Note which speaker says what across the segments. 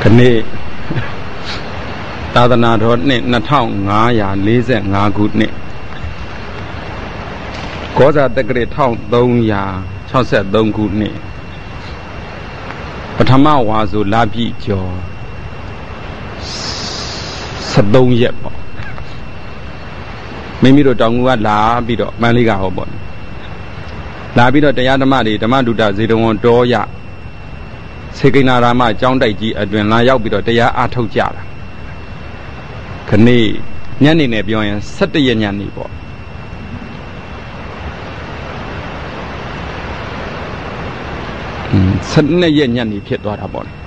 Speaker 1: နေ့သာသနာတော်နှစ်2545ခုနှစ်ကောဇာတက္ကရာ1363ခုနှစ်ပထမဝါဆိုလပြည့်ကျော်73ရက်ပေါ့မိမိတို့တောင်ငူကလာပြီးတော့မန္တလေးကဟောပေါ့လာပြီးတော့တရားဓမ္မတွေဓမ္မဒုတဇေတဝန်တော်ရစေကိဏာရာမကျောင်းတိုက်ကြီးအတွင်လာရောက်ပြီးတော့တရားအားထုတ်ကြတာခနေ့ညနေနဲ့ပြောရင်17ရက်ညနေပေါ့12ရက်ညနေဖြစ်သွားတာပေါ့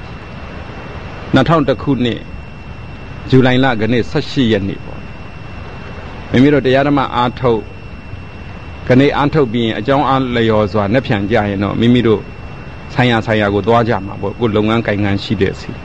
Speaker 1: 2001ခုနှစ်ဇူလိုင်လခနေ့18ရက်နေ့ပေါ့မိမိတို့တရားဓမ္မအားထုတ်ခနေ့အားထုတ်ပြီးရင်အကြောင်းအားလျော်စွာနှက်ဖြန်ကြရင်တော့မိမိတို့ဆိုင်ရာကိုသွားကြမှာပေါ့ကိုလုပ်ငန်းကိုင်ငန်းရှိတဲ့စီ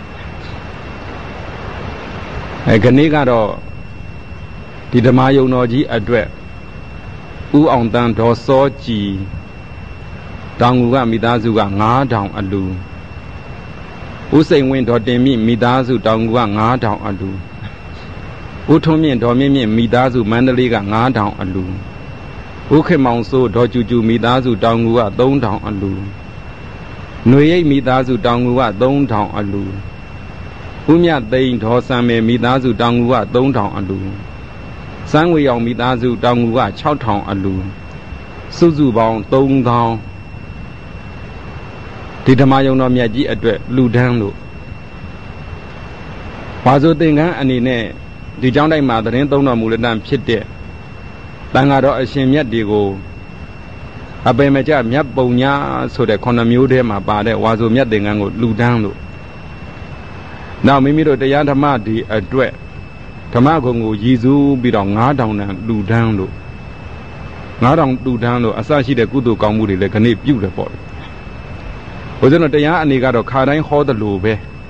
Speaker 1: ခနေ့ကတော့ဒီဓမ္မယုံတော်ကြီးအတွက်ဦးအောင်တန်းဒေါ်စောကြည်တောင်ငူကမိသားစုက9000အလူဦးစိန်ဝင်းဒေါ်တင်မြင့်မိသားစုတောင်ငူက9000အလူဦးထုံးမြင့်ဒေါ်မြင့်မြင့်မိသားစုမန္တလေးက9000အလူဦးခေမောင်စိုးဒေါ်ကျူကျူမိသားစုတောင်ငူက3000အလူຫນွေရိပ်မိသားစုတောင်ငူက3000အလူဦးမြသိန်းဒေါ်စံမယ်မိသားစုတောင်ငူက3000အလူစန်းငွေရောင်မိသားစုတောင်ငူက6000အလူစုစုပေါင်း3000ဒီဓမ္မယုံတော်မြတ်ကြီးအတွက်လူဒန်းလို့ဘာဆိုသင်္ကန်းအနေနဲ့ဒီကျောင်းတိုက်မှာသတင်းသုံးတော်မူလက်တန်းဖြစ်တဲ့တန်ဃာတော်အရှင်မြတ်တွေကိုအပေမကြမြတ်ပုံညာဆိုတဲ့9မျိုးထဲမှာပါတဲ့ဝါဆိုမြတ်သင်္ကန်းကိုလူဒန်းလို့နောက်မိမိတို့တရားဓမ္မဒီအတွက်ဓမ္မဂုံကိုရည်စူးပြီးတော့9000တန်လူဒန်းလို့9000လူဒန်းလို့အစရှိတဲ့ကုသိုလ်ကောင်းမှုတွေလည်းခဏပြုတယ်ပေါ့ဘုရားတို့တရားအနေကတော့ခါတိုင်းဟောတယ်လို့ပဲ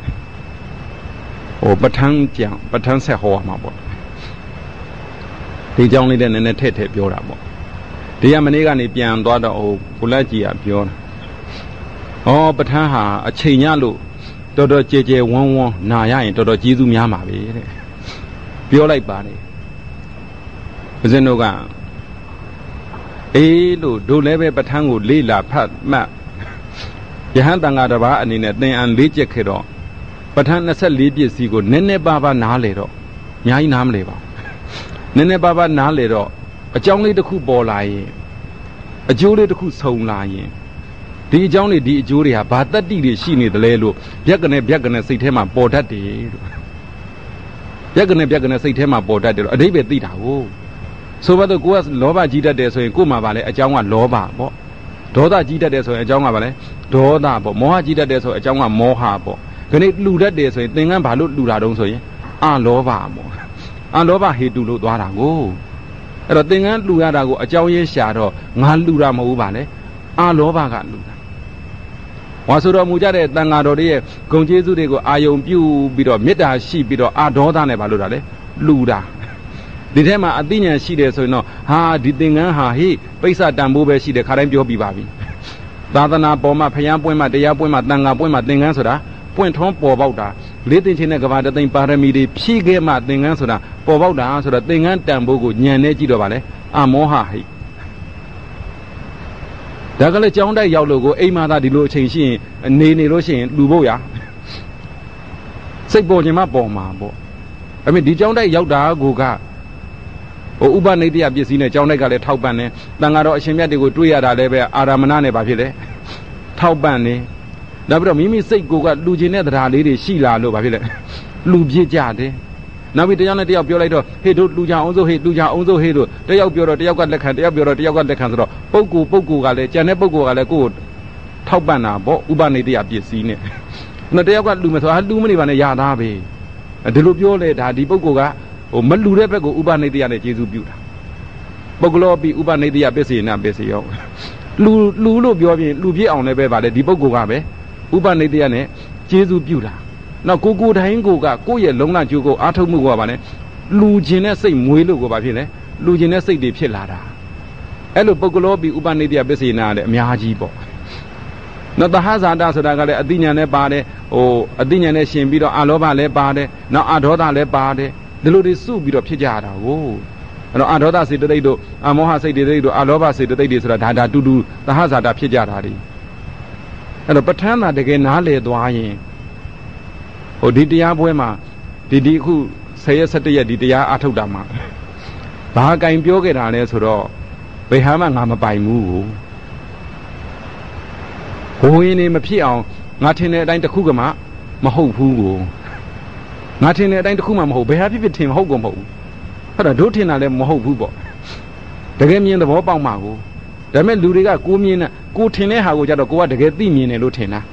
Speaker 1: ပဋ္ဌာန်းဆက်ဟောရမှာပေါ့ဒီကြောင်းလေးနဲ့နည်းနည်းထည့်ပြောတာပေါ့ဒီကမနေ့ကနေပြန်သွားတော့ကိုလက်ကြီးကပြောတာပဋ္ဌာန်းဟာအချိန်ညလို့တော်တော်ကြဲကြဲဝန်းဝန်းနာရရင်တော်တော်ကျေးဇူးများမှာပဲတဲ့ပြောလိုက်ပါတယ်ဦးဇင်းတို့ကလို့တို့လည်းပဲပဋ္ဌာန်းကိုလေ့လာဖတ်မှတ်ယဟန်တန်ဃာတစ်ပါးအနေနဲ့သင်အံလေးကျက်ခဲ့တော့ပဋ္ဌာန်း24ပစ္စည်းကိုနည်းနည်းပါးပါးနားလေတော့အများကြီးနားမလဲပါနည်းနည်းပါးပါးနားလေတော့အကြောင်းလေးတစ်ခုပေါ်လာရင်အကျိုးလေးတစ်ခုဆုံလာရင်ဒီအကြောင်းလေးဒီအကျိုးတွေဟာဘာတတ္တိတွေရှိနေတယ်လဲလို့ဗျက်ကနေစိတ်ထဲမှာပေါ်တတ်တယ်လို့ဗျက်ကနေစိတ်ထဲမှာပေါ်တတ်တယ်လို့အဓိပ္ပာယ်သိတာကိုဆိုပါတော့ကိုကလောဘကြီးတတ်တယ်ဆိုရင်ကို့မှာဗာလဲအကြောင်းကလောဘပေါ့ဒေါသကြီးတတ်တယ်ဆိုရင်အကြောင်းကဗာလဲဒေါသပေါ့မောဟကြီးတတ်တယ်ဆိုရင်အကြောင်းကမောဟပေါ့ခဏလှူတတ်တယ်ဆိုရင်သင်္ကန်းဘာလို့လှူတာတုံးဆိုရင်အလောဘပေါ့အလောဘဟေတုလို့သွားတာကိုအဲ့တော့သင်္ကန်းလှူရတာကိုအကြောင်းရင်းရှာတော့ငါလှူတာမဟုတ်ဘူးဗာလဲအလောဘကလှူတာဝါဆိုတော်မူကြတဲ့တန်ဃာတော်တွေရဲ့ဂုဏ်ကျေးဇူးတွေကိုအာယုံပြုပြီးတော့မေတ္တာရှိပြီးတော့အာဒေါသနဲ့ဘာလို့တာလဲလှူတာဒီထဲမှာအသိဉာဏ်ရှိတယ်ဆိုရင်တော့ဒီသင်္ကန်းဟာပိဿတန်ဖိုးပဲရှိတယ်ခါတိုင်းပြောပြပါပြီသာသနာပေါ်မှာဖျားပွင့်မှာတရားပွင့်မှာတန်ဃာပွင့်မှာသင်္ကန်းဆိုတာပွင့်ထွန်းပေါ်ပေါက်တာလေးသိချင်းနဲ့ကဘာတသိန်းပါရမီတွေဖြည့်ခဲ့မှသင်္ကန်းဆိုတာပေါ်ပေါက်တာဆိုတော့သင်္ကန်းတန်ဖိုးကိုဉာဏ်နဲ့ကြည့်တော့ပါလေအမောဟဒါကလည်းကြောင်းတိုက်ရောက်လို့ကိုအိမ်မှာသာဒီလိုအချိန်ရှိရင်နေလို့ရှိရင်လူဖို့ရစိတ်ပေါ်ခြင်းမပေါ်မှာပေါ့အမေဒီကြောင်းတိုက်ရောက်တာကိုကဥပနိတ္တယပစ္စည်းနဲ့ကြောင်းတိုက်ကလည်းထောက်ပံ့နေတန်ဃာတော်အရှင်မြတ်တွေကိုတွေ့ရတာလည်းပဲအာရမဏနဲ့ဘာဖြစ်လဲထောက်ပံ့နေနောက်ပြီးတော့မိမိစိတ်ကိုကလူချင်းတဲ့တရားလေးတွေရှိလာလို့ဘာဖြစ်လဲလူပြစ်ကြတယ်နောက်ပြီးတရားနဲ့တရားပြောလိုက်တော့တို့လူကြအောင်စို့လူကြအောင်စို့တို့တယောက်ပြောတော့တယောက်ကလက်ခံတယောက်ပြောတော့တယောက်ကလက်ခံဆိုတော့ပုဂ္ဂိုလ်ကလည်းကြံတဲ့ပုဂ္ဂိုလ်ကလည်းကိုယ်ထောက်ပံ့တာပေါ့ဥပနိတ္တယပစ္စည်းနဲ့နောက်တယောက်ကလူမဆိုလူမနေပါနဲ့ရသားပဲဒီလိုပြောလေဒါဒီပုဂ္ဂိုလ်ကမလူတဲ့ဘက်ကိုဥပနိတ္တယနဲ့ကျေးဇူးပြုတာပုဂ္ဂလောပိဥပနိတ္တယပစ္စယေနပစ္စယောလူလို့ပြောပြီးလူပြည့်အောင်လည်းပဲဗါလေဒီပုဂ္ဂိုလ်ကပဲဥပနိတ္တယနဲ့ကျေးဇူးပြုတာနောက်ကိုတိုင်းကိုကကိုယ့်ရဲ့လုံလကျိုးကိုအားထုတ်မှုကဗါလေလူခြင်းနဲ့စိတ်မွေးလို့ကိုဗါဖြစ်လဲလူခြင်းနဲ့စိတ်တွေဖြစ်လာတာအဲ့လိုပုဂ္ဂလောပိဥပနိတ္တယပစ္စယေနလည်းအများကြီးပေါ့နော်သဟဇာတဆိုတာကလည်းအသိဉာဏ်နဲ့ပါတယ်ဟိုအသိဉာဏ်နဲ့ရှင်ပြီးတော့အာလောဘလည်းပါတယ်နောက်အာဒေါသလည်းပါတယ်ဒီလိုတွေစုပြီးတော့ဖြစ်ကြရတာကိုအဲ့တော့အာဒေါသစေတသိက်တို့အာမောဟစိတ်တွေတို့အာလောဘစေတသိက်တွေဆိုတာဒါတူတူသဟဇာတဖြစ်ကြတာဒီအဲ့တော့ပဋ္ဌာန်းသာတကယ်နားလည်သွားရင်ဟိုဒီတရားပွဲမှာဒီအခု10ရက်17ရက်ဒီတရားအထုတ်တာမှာဘာကင်ပြောခဲ့တာလဲဆိုတော့ဘယ်ဟာမှငါမပိုင်ဘူးကိုဘိုးရင်နေမဖြစ်အောင်ငါထင်တဲ့အတိုင်းတစ်ခုကမှမဟုတ်ဘူးကိုငါထင်တဲ့အတိုင်းတစ်ခုမှမဟုတ်ဘယ်ဟာဖြစ်ထင်မဟုတ်ကုန်မဟုတ်ဘူးဟုတ်တော့တို့ထင်တာလည်းမဟုတ်ဘူးပေါ့တကယ်မြင်သဘောပေါက်မှာကိုဒါပေမဲ့လူတွေကကိုမြင်တဲ့ကိုထင်တဲ့ဟာကိုကြတော့ကိုကတကယ်သိမြင်တယ်လို့ထင်တာ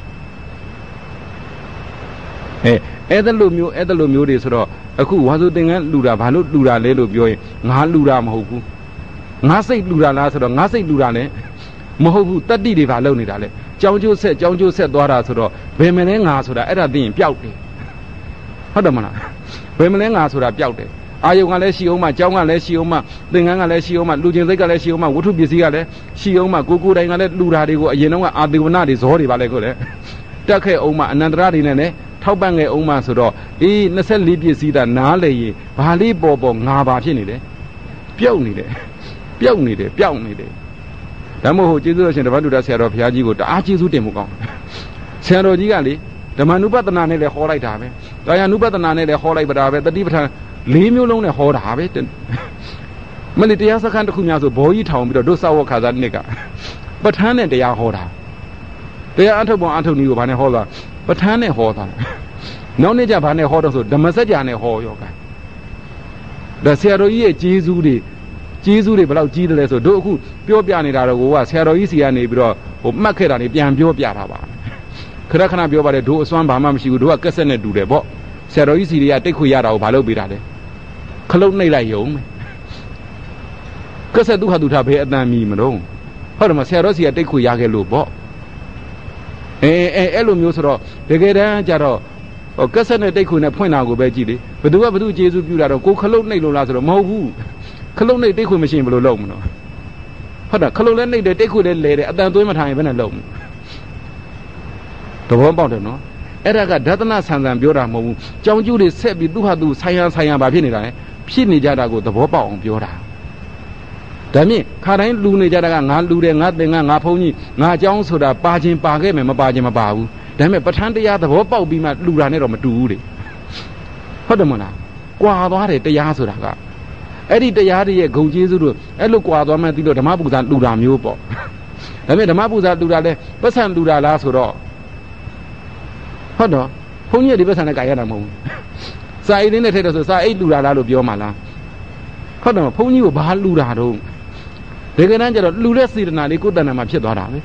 Speaker 1: အဲ့ဒါလိုမျိုးတွေဆိုတော့အခုဝါဆိုသင်္ကန်းလူတာဘာလို့လူတာလဲလို့ပြောရင်ငါလူတာမဟုတ်ဘူးငါစိတ်လူတာလားဆိုတော့ငါစိတ်လူတာလည်းမဟုတ်ဘူးတတ္တိတွေဘာလုပ်နေတာလဲကြောင်းကျိုးဆက်သွားတာဆိုတော့ဘယ်မလဲငါဆိုတာအဲ့ဒါသိရင်ပျောက်တယ်ဟုတ်တယ်မလားဘယ်မလဲငါဆိုတာပျောက်တယ်အာယုံကလည်းရှိအောင်မှကြောင်းကလည်းရှိအောင်မှသင်္ကန်းကလည်းရှိအောင်မှလူချင်းစိတ်ကလည်းရှိအောင်မှဝတ္ထုပစ္စည်းကလည်းရှိအောင်မှကိုယ်တိုင်ကလည်းလူတာတွေကိုအရင်တော့ကအာသေဝနာတွေဇောတွေပါလဲကိုလေတက်ခဲ့အောင်မှအနန္တရတွေနဲ့လည်းထောက်ပံ့ခဲ့အောင်မှဆိုတော့အေး24ပစ္စည်းသာနားလေရင်ဘာလေးပေါ်ငါပါဖြစ်နေတယ်ပျောက်နေတယ်ပျောက်နေတယ်ဒါမို့ဟိုကျေးဇူးတော်ရှင်တပတ်တူတာဆရာတော်ဘုရားကြီးကိုတအားကျေးဇူးတင်မှုကောင်းဆရာတော်ကြီးကလေဓမ္မနုပဒနာနဲ့လည်းဟောလိုက်တာပဲကာယ ानु ပဒနာနဲ့လည်းဟောလိုက်ပါတာပဲတတိပဋ္ဌာန်4မျိုးလုံးနဲ့ဟောတာပဲမလီတရားစခန်းတစ်ခုများဆိုဘောကြီးထောင်ပြီးတော့ဒုစဝခါသာနှစ်ကပဋ္ဌာန်းနဲ့တရားဟောတာတရားအထုတ်ပုံအထုတ်နည်းကိုဘာနဲ့ဟောတာပဋ္ဌာန်းနဲ့ဟောတာနောက်နေ့ကျဘာနဲ့ဟောတော့ဆိုဓမ္မစကြာနဲ့ဟောရောကဒါဆရာတော်ကြီးရဲ့ကျေးဇူးတွေဘယ်လောက်ကြီးတယ်လဲဆိုတို့အခုပြောပြနေတာတော့ကိုကဆရာတော်ကြီးစီကနေပြီးတော့ဟိုမှတ်ခဲ့တာနေပြန်ပြောပြတာပါခဏပြောပါတယ်တို့အစွမ်းဘာမှမရှိဘူးတို့ကကက်ဆက်နဲ့တူတယ်ပေါ့ဆရာတော်ကြီးစီတွေကတိတ်ခွေရတာကိုဘာလုပ်ပေးတာလဲခလုတ်နှိပ်လိုက်ယုံကက်ဆက်သူဟာသူထားဘယ်အတန်မီမလို့ဟုတ်တယ်မဆရာတော်စီကတိတ်ခွေရခဲ့လို့ပေါ့အဲ့လိုမျိုးဆိုတော့တကယ်တမ်းကျတော့ကက်ဆက်နဲ့တိတ်ခွေနဲ့ဖွင့်တာကိုပဲကြည့်လေဘသူကျေးဇူးပြုတာတော့ကိုခလုတ်နှိပ်လို့လားဆိုတော့မဟုတ်ဘူးခလုတ်နှိပ်တိတ်ခွေမရှိရင်ဘယ်လိုလုပ်မလို့ဟုတ်တာခလုတ်လည်းနှိပ်တယ်တိတ်ခွေလည်းလဲတယ်အတန်သွင်းမထားရင်ဘယ်နဲ့လုပ်မလဲသဘောပေါက်တယ်နော်အဲ့ဒါကဒသနဆန်ဆန်ပြောတာမဟုတ်ဘူးကြောင်းကျူးတွေဆက်ပြီးသူ့ဟာသူဆိုင်ရန်ဘာဖြစ်နေတာလဲဖြစ်နေကြတာကိုသဘောပေါက်အောင်ပြောတာဒါမြင့်ခါတိုင်းလူနေကြတာကငါလူတယ်ငါသင်္ကန်းငါဖုံးကြီးငါအကြောင်းဆိုတာပါခြင်းပါခဲ့မယ်မပါခြင်းမပါဘူးဒါပေမဲ့ပဋ္ဌာန်းတရားသဘောပေါက်ပြီးမှလူတာနဲ့တော့မတူဘူးလေဟုတ်တယ်မလားကွာသွားတယ်တရားဆိုတာကအဲ့ဒီတရားတွေရဲ့ဂုဏ်ကျေးဇူးတို့အဲ့လိုကွာသွားမှသိလို့ဓမ္မပူဇာလူတာမျိုးပေါ့ဒါပေမဲ့ဓမ္မပူဇာလူတာလဲပတ်စံလူတာလားဆိုတော့ဟုတ်တော့ဘုန်းကြီးဒီပတ်စံနဲ့ကြိုင်ရတာမဟုတ်ဘူးစာအိတ်လေးနဲ့ထည့်တော့ဆိုစာအိတ်လူတာလားလို့ပြောမှလားဟုတ်တယ်ဘုန်းကြီးကိုဘာလူတာတော့ဒီကနေ့ကျတော့လူတဲ့စေတနာလေးကိုယ်တဏ္ဍာမှာဖြစ်သွားတာပဲ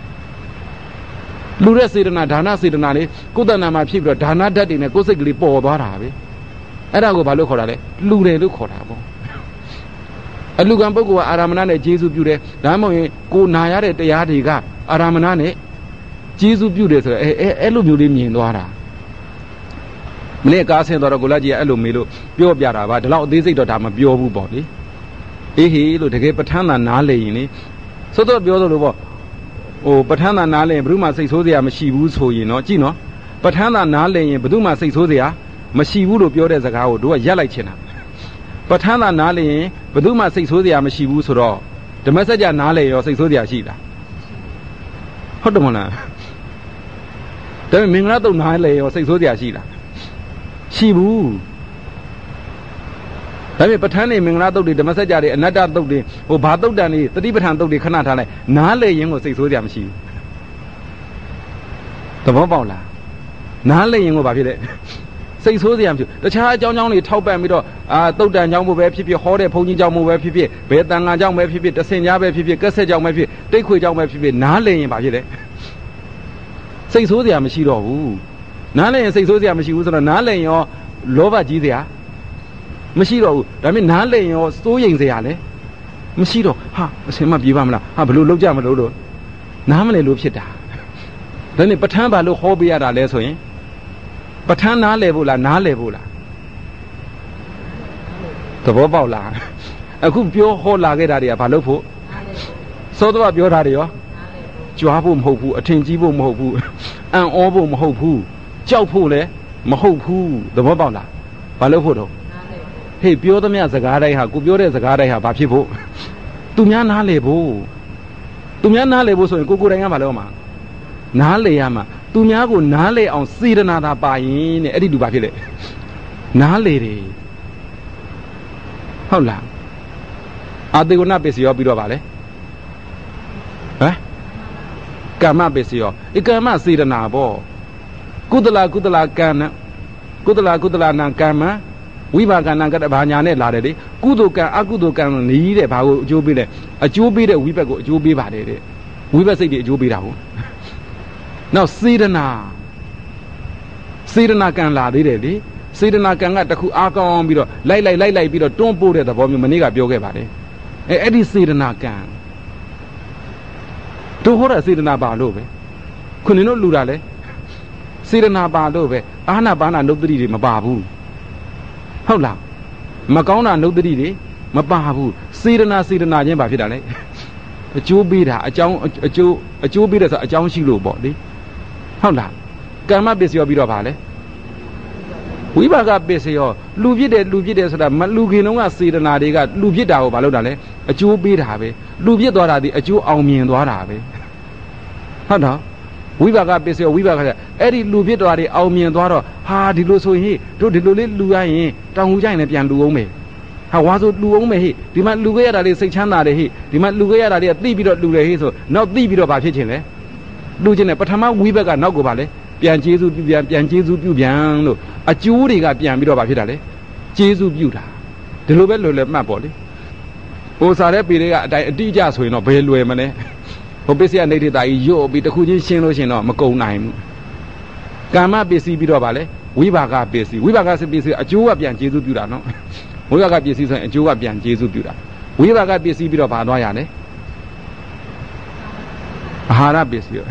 Speaker 1: လူတဲ့စေတနာဒါနစေတနာလေးကိုယ်တဏ္ဍာမှာဖြစ်ပြီးတော့ဒါနဓာတ်တွေနဲ့ကိုယ်စိတ်ကလေးပေါ်သွားတာပဲအဲ့ဒါကိုဘာလို့ခေါ်တာလဲလူတယ်လို့ခေါ်တာပေါ့အလူကံပုဂ္ဂိုလ်ကအာရမဏနဲ့ကျေးဇူးပြုတယ်ဒါမှမဟုတ်ရင်ကိုနာရတဲ့တရားတွေကအာရမဏနဲ့ကျေးဇူးပြုတယ်ဆိုတော့အဲ့လိုမျိုးလေးမြင်သွားတာမနေ့ကားဆင်းသွားတော့ကိုလာကြီးကအဲ့လိုမေးလို့ပြောပြတာပါဒီလောက်အသေးစိတ်တော့ဒါမပြောဘူးပေါ့လေအေးဟေးလို့တကယ်ပဋ္ဌာန်းသာနားလည်ရင်လေသို့တော့ပြောသလိုပေါ့ဟိုပဋ္ဌာန်းသာနားလည်ရင်ဘယ်သူမှစိတ်ဆိုးစရာမရှိဘူးဆိုရင်တော့ကြည့်နော်ပဋ္ဌာန်းသာနားလည်ရင်ဘယ်သူမှစိတ်ဆိုးစရာမရှိဘူးလို့ပြောတဲ့စကားကိုတို့ကရက်လိုက်ချင်တာပဋ္ဌာန်းသာနားလည်ရင်ဘယ်သူမှစိတ်ဆိုးစရာမရှိဘူးဆိုတော့ဓမ္မစကြာနားလည်ရောစိတ်ဆိုးစရာရှိလားဟုတ်တယ်မလားဒါပေမဲ့မင်္ဂလာတုတ်နားလည်ရောစိတ်ဆိုးစရာရှိလားရှိဘူးဒါပေမဲ့ပဋ္ဌာန်းနေမင်္ဂလာတုတ်တွေဓမ္မစကြာတွေအနတ္တတုတ်တွေဟိုဘာတုတ်တန်တွေတတိပဋ္ဌာန်တုတ်တွေခဏထားလိုက်နားလည်ရင်ကိုစိတ်ဆိုးစရာမရှိဘူးသဘောပေါက်လားနားလည်ရင်ကိုဘာဖြစ်လဲစိတ်ဆိုးစရာမရှိဘူးတခြားအကြောင်းတွေထောက်ပံ့ပြီးတော့တုတ်တန်ကြောင့်မို့ပဲဖြစ်ဖြစ်ဟောတဲ့ဘုန်းကြီးကြောင့်မို့ပဲဖြစ်ဖြစ်ဘယ်တန်ဃာကြောင့်ပဲဖြစ်ဖြစ်တဆင်ကြားပဲဖြစ်ဖြစ်ကက်ဆက်ကြောင့်ပဲဖြစ်တိတ်ခွေကြောင့်ပဲဖြစ်ဖြစ်နားလည်ရင်ဘာဖြစ်လဲစိတ်ဆိုးစရာမရှိတော့ဘူးနားလည်ရင်စိတ်ဆိုးစရာမရှိဘူးဆိုတော့နားလည်ရင်ရောလောဘကြီးစရာမရှိတော့ဘူးဒါပေမဲ့နားလည်ရင်ရောစိုးရိမ်စရာလည်းမရှိတော့ဟာအစင်မပြေပါမလားဟာဘယ်လိုလုပ်ကြမလို့လို့နားမလည်လို့ဖြစ်တာဒါနဲ့ပဋ္ဌာန်းဘာလို့ဟောပေးရတာလဲဆိုရင်ပဋ္ဌာန်းနားလည်ဖို့လားနားလည်ဖို့လားသဘောပေါက်လားအခုပြောဟောလာခဲ့တာတွေကဘာလို့ဖို့သောတော်ပြောတာတွေရောကြွားဖို့မဟုတ်ဘူးအထင်ကြီးဖို့မဟုတ်ဘူးအံ့ဩဖို့မဟုတ်ဘူးကြောက်ဖို့လည်းမဟုတ်ဘူးသဘောပေါက်လားဘာလို့ဖို့တော့ဟေ့ပြောသမျှစကားတိုင်းဟာကိုပြောတဲ့စကားတိုင်းဟာဘာဖြစ်ဖို့သူများနားလေဖို့သူများနားလေဖို့ဆိုရင်ကိုတိုင်ကဘာလို့မှာနားလေရမှာသူများကိုနားလေအောင်စေတနာသာပါရင်တဲ့အဲ့ဒီလူဘာဖြစ်လဲနားလေတယ်ဟုတ်လားအာတေဝနာပစ္စယောပြီးတော့ဗာလဲဟမ်ကာမပစ္စယောဧကာမစေတနာပေါ့ကုသလကံနကုသလနာကမ္မဝိပါကနာကတဘာညာနဲ့လာတယ်လေကုသိုလ်ကံအကုသိုလ်ကံနီးတဲ့ဘာကိုအကျိုးပေးလဲအကျိုးပေးတဲ့ဝိဘက်ကိုအကျိုးပေးပါတယ်တဲ့ဝိဘက်စိတ်တွေအကျိုးပေးတာဟုတ်နောက်စေတနာကံလာသေးတယ်လေစေတနာကံကတခုအားကောင်းပြီးတော့လိုက်ပြီးတော့တွန်းပို့တဲ့သဘောမျိုးမနေ့ကပြောခဲ့ပါတယ်အဲ့ဒီစေတနာကံတို့ဟောတာစေတနာပါလို့ပဲခုနင်တို့လူတာလဲစေတနာပါလို့ပဲအာနာပါနာနုတ္တိတွေမပါဘူးဟုတ်လားမကောင်းတာနုတ္တိတွေမပါဘူးစေတနာချင်းဘာဖြစ်တာလဲအကျိုးပေးတာအကျိုးပေးတယ်ဆိုအကြောင်းရှိလို့ပေါ့လေဟုတ်လားကမ္မပစ္စယောပြီးတော့ဗာလဲဝိပါကပစ္စယောလူဖြစ်တယ်ဆိုတာမလူခင်တုန်းကစေတနာတွေကလူဖြစ်တာကိုဘာလို့တာလဲအကျိုးပေးတာပဲလူဖြစ်သွားတာဒီအကျိုးအောင်မြင်သွားတာပဲဟုတ်တော့ဝိပါကပစ္စယောဝိပါကအဲ့ဒီလူဖြစ်သွားတယ်အောင်မြင်သွားတော့ဟာဒီလိုဆိုရင်တို့ဒီလိုလေးလူရရင်တောင်ဟူကြရင်လည်းပြန်လူအောင်မယ်ဟာဝါဆိုလူအောင်မယ်ဟိဒီမှာလူခဲ့ရတာလေးစိတ်ချမ်းသာတယ်ဟိဒီမှာလူခဲ့ရတာလေးကသိပြီးတော့လူတယ်ဟိဆိုနောက်သိပြီးတော့ဘာဖြစ်ခြင်းလဲလူချင်းတယ်ပထမဝိဘက်ကနောက်ကိုပါလဲပြန်ကျေးဇူးပြုပြန်ကျေးဇူးပြုပြန်လို့အကျိုးတွေကပြန်ပြီးတော့ဘာဖြစ်တာလဲကျေးဇူးပြုတာဒီလိုပဲလွယ်လွယ်မှတ်ပေါ့လေဟိုစားတဲ့ပေတွေကအတိုင်းအတိအကျဆိုရင်တော့ဘယ်လွယ်မလဲဟိုပစ္စည်းကနေဒေတာကြီးရော့ပြီးတစ်ခုချင်းရှင်းလို့ရှင်တော့မကုန်နိုင်ဘူးကာမပစ္စည်းပြီးတော့ဗာလဲဝိပါကပစ္စည်းအကျိုးကပြန်ကျေးဇူးပြုတာနော်ဝိပါကပစ္စည်းဆိုရင်အကျိုးကပြန်ကျေးဇူးပြုတာဝိပါကပစ္စည်းပြီးတော့ဗာသွားရလဲအာဟာရပစ္စည်း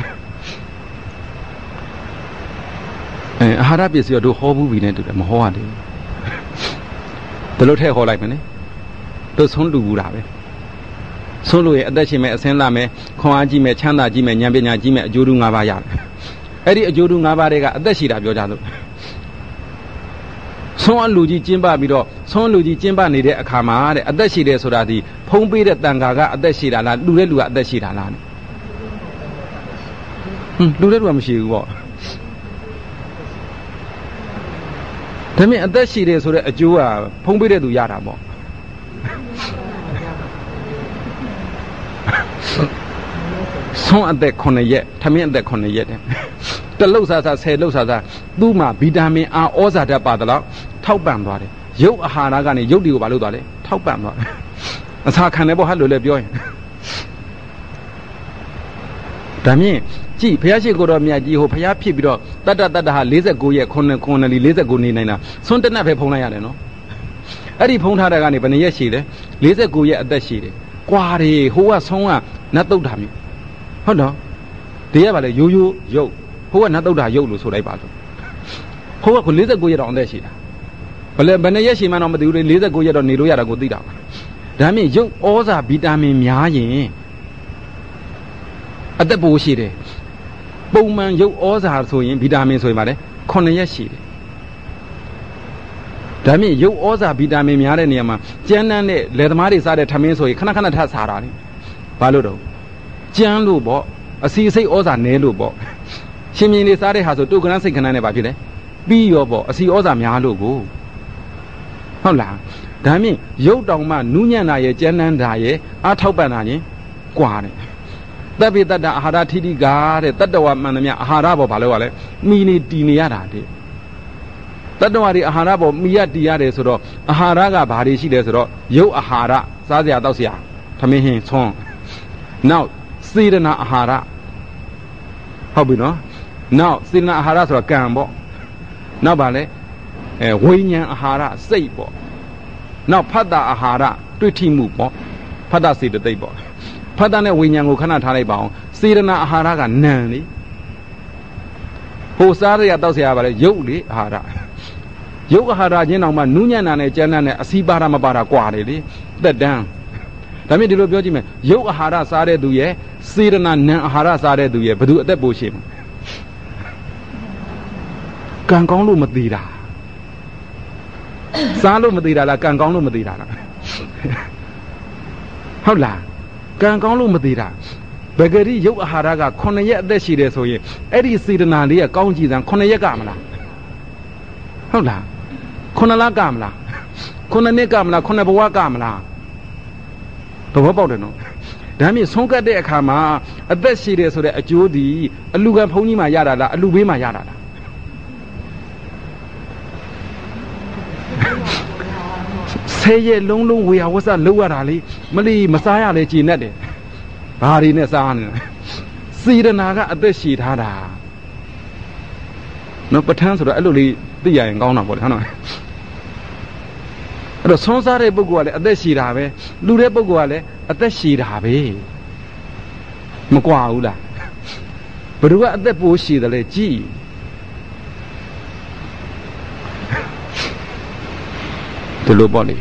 Speaker 1: အာဟာရပစ္စည်းတို့ဟောဘူးပြီနဲ့တူတယ်မဟောရသေးဘူးဘယ်လိုထည့်ဟောလိုက်မလဲတို့ဆုံးလူဘူးတာပဲဆုံးလို့ရအသက်ရှင်မဲ့အစင်းလာမဲ့ခွန်အားကြီးမဲ့ချမ်းသာကြီးမဲ့ဉာဏ်ပညာကြီးမဲ့အကျိုးတူ၅ပါးရတယ်အဲ့ဒီအကျိုးတူ၅ပါးတွေကအသက်ရှိတာပြောကြလို့ဆုံးအလူကြီးကျင်းပပြီးတော့ဆုံးလူကြီးကျင်းပနေတဲ့အခါမှာတဲ့အသက်ရှိတယ်ဆိုတာဒီဖုံးပေးတဲ့တန်ခါကအသက်ရှိတာလားလူတဲ့လူကအသက်ရှိတာလားလူတဲ့လူကမရှိဘူးပေါ့ဒါမြင်အသက်ရှိတယ်ဆိုတဲ့အကျိုးကဖုံးပေးတဲ့သူရတာပေါ့ဆုံးအသက်9ရက်ထမင်းအသက်9ရက်တဲ့တလုတ်စား10လုတ်စားသူ့မှာဗီတာမင်အာဩဇာဓာတ်ပါတော့ထောက်ပံ့သွားတယ်ရုပ်အာဟာရကနေရုပ်တွေကိုဘာလုပ်သွားလဲထောက်ပံ့သွားတယ်အစာခံတယ်ပေါ့ဟာလို့လည်းပြောရင်ဒါမြင်ကြည့်ဘုရားရှိခိုးတော်မြတ်ကြီးဟိုဘုရားဖြစ်ပြီးတော့တတ္တဟာ49ရက်9လီ49နေနိုင်တာဆွန်းတနတ်ပဲဖုံးလိုက်ရတယ်နော်အဲ့ဒီဖုံးထားတဲ့ကနေဘယ်နှရက်ရှိလဲ49ရက်အသက်ရှိတယ်ကွာတယ်ဟိုကဆုံးကနတ်တုတ်တာမျိုးဟုတ်တော့ဒီကဘာလဲရိုးရုပ်ဟိုကနတ်တုတ်တာရုပ်လို့ဆိုလိုက်ပါလို့ဟိုက49ရက်တော့အသက်ရှိတာဘယ်နှရက်ရှိမှတော့မသိဘူးလေ49ရက်တော့နေလို့ရတာကိုသိတာပါဒါမြင်ရုပ်ဩဇာဗီတာမင်များရင်အသက်ပိုရှိတယ်ပုံမှန်ရုပ်ဩဇာဆိုရင်ဗီတာမင်ဆိုရင်ဗါလဲ9ရက်ရှိတယ်ဒါမြင်ရုပ်ဩဇာဗီတာမင်များတဲ့နေရာမှာကျန်းတဲ့လယ်သမားတွေစားတဲ့ထမင်းဆိုရင်ခဏထစားတာလေဘာလို့တော့ကျန်းလို့ပေါ့အစီစိတ်ဩဇာနဲလို့ပေါ့ရှင်မြင်းတွေစားတဲ့ဟာဆိုတုတ်ကနန်းစိတ်ကနန်းနဲ့ဗါဖြစ်လဲပြီးရောပေါ့အစီဩဇာများလို့ကိုဟုတ်လားဒါမြင်ရုပ်တောင်မှနူးညံ့တာရဲ့ကျန်းနန်းတာရဲ့အားထောက်ပံ့တာချင်းကွာတယ်တပ်ပိတ္တအာဟာရထိတိကာတဲ့တတ္တဝမှန်သမျှအာဟာရပေါ်ဘာလို့ လဲမိနေတီနေရတာတဲ့တတ္တဝတွေအာဟာရပေါ်မိရတီရတယ်ဆိုတော့အာဟာရကဘာတွေရှိလဲဆိုတော့ရုပ်အာဟာရစားစရာတောက်စရာသမင်းဟင်းဆွန်းနောက်စေတနာအာဟာရဟုတ်ပြီနော်နောက်စေတနာအာဟာရဆိုတော့ကံပေါ့နောက်ဗာလဲဝိညာဉ်အာဟာရစိတ်ပေါ့နောက်ဖတ်တာအာဟာရတွေ့ထိမှုပေါ့ဖတ်တာစေတသိက်ပေါ့ဖတ်တာနဲ့ဝိညာဉ်ကိုခဏထားလိုက်ပါအောင်စေတနာအာဟာရကနံလေဟိုစားရတောက်စရာဗာလဲရုပ်လေအာဟာရရုပ်အာဟာရချင်းတောင်မှနူးညံ့တာနဲ့ကျန်းတဲ့နဲ့အစီပါရမပါတာကွာတယ်လေသက်တမ်းဒါမြင်ဒီလိုပြောကြည့်မယ်ရုပ်အာဟာရစားတဲ့သူရဲ့စေတနာနံအာဟာရစားတဲ့သူရဲ့ဘယ်သူအသက်ပိုရှိမလဲကံကောင်းလို့မသေးတာစားလို့မသေးတာလားကံကောင်းလို့မသေးတာလားဟုတ်လားကံကောင်းလို့မသေးတာဘဂရီရုပ်အာဟာရက9ရက်အသက်ရှိတယ်ဆိုရင်အဲ့ဒီစေတနာလေးကကောင်းကြည်စံ9ရက်ကမလားဟုတ်လား9လကမလား9နှစ်ကမလား9ဘဝကမလားသဘောပေါက်တယ်နော်ဒါမြင့်ဆုံးကတ်တဲ့အခါမှာအသက်ရှိတယ်ဆိုတဲ့အကျိုးဒီအလူကံဘုန်းကြီးမှာရတာလားအလူဘေးမှာရတာလား10ရက်လုံးလုံးဝေယဝဆလောက်ရတာလေမလီမစားရလေကြည်နဲ့တယ်ဘာတွေနဲ့စားနေလဲစေတနာကအသက်ရှိထားတာနော်ပဋ္ဌာန်းဆိုတော့အဲ့လိုလေးသိရရင်ကောင်းတာပေါ့လေဟုတ်နော်အဲ့တော့ဆုံးစားတဲ့ပုဂ္ဂိုလ်ကလည်းအသက်ရှိတာပဲလူတဲ့ပုဂ္ဂိုလ်ကလည်းအသက်ရှိတာပဲမကွာဘူးလားဘယ်သူကအသက်ပိုးရှိတယ်လဲကြည်ဒီလိုပေါ့လေ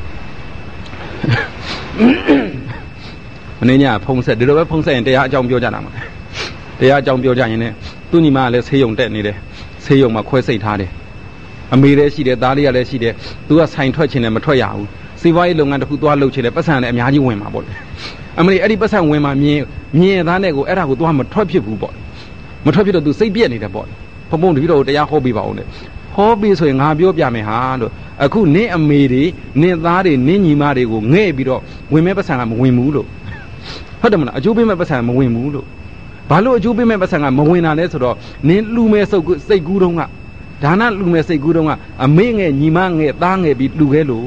Speaker 1: မင်းညာဖုံးဆက်ဒီလိုပဲဖုံးဆက်ရင်တရားအကြောင်းပြောကြတာမှာတရားအကြောင်းပြောကြရင်လည်းသူ့ညီမကလည်းဆေးရုံတက်နေတယ်ဆေးရုံမှာခွဲစိတ်ထားတယ်အမေလည်းရှိတယ်သားလေးကလည်းရှိတယ်သူကဆိုင်ထွက်ချင်တယ်မထွက်ရဘူးစီးပွားရေးလုပ်ငန်းတစ်ခုသွားလုပ်ချင်တယ်ပတ်စံလည်းအများကြီးဝင်မှာပေါ့လေအမေအဲ့ဒီပတ်စံဝင်မှာမြင်သားနဲ့ကိုအဲ့ဒါကိုသွားမထွက်ဖြစ်ဘူးပေါ့မထွက်ဖြစ်တော့သူစိတ်ပြက်နေတယ်ပေါ့ဖုံဖုံတပည့်တော်တရားဟောပေးပါဦးလေဟောပြီးဆိုရင်ငါပြောပြမယ်ဟာလို့အခုနင်းအမေတွေနင်းသားတွေနင်းညီမတွေကိုငဲ့ပြီးတော့ဝင်မဲ့ပတ်စံကမဝင်ဘူးလို့ဟုတ်တယ်မလားအကျိုးပေးမဲ့ပတ်စံမဝင်ဘူးလို့ဘာလို့အကျိုးပေးမဲ့ပတ်စံကမဝင်တာလဲဆိုတော့နင်းလူမဲ့စိတ်ကူးတုံးကဒါနလူမဲ့စိတ်ကူးတုံးကအမေငဲ့ညီမငဲ့သားငဲ့ပြီးလူခဲလို့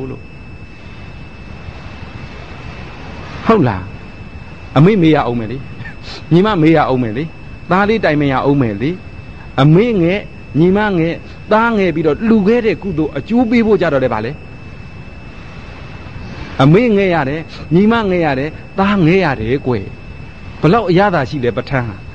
Speaker 1: ဟုတ်လားအမေမေးရအောင်မယ်လေညီမမေးရအောင်မယ်လေသားလေးတိုင်မရအောင်မယ်လေအမေငဲ့ညီမငဲ့သားငဲ့ပြီးတော့လူခဲတဲ့ကုသိုလ်အကျိုးပေးဖို့ကြတော့တယ်ဗာလေအမေငဲ့ရတယ်ညီမငဲ့ရတယ်သားငဲ့ရတယ်ကွယ်ဘလောက်အရသာရှိလဲပဋ္ဌာန်းဟာ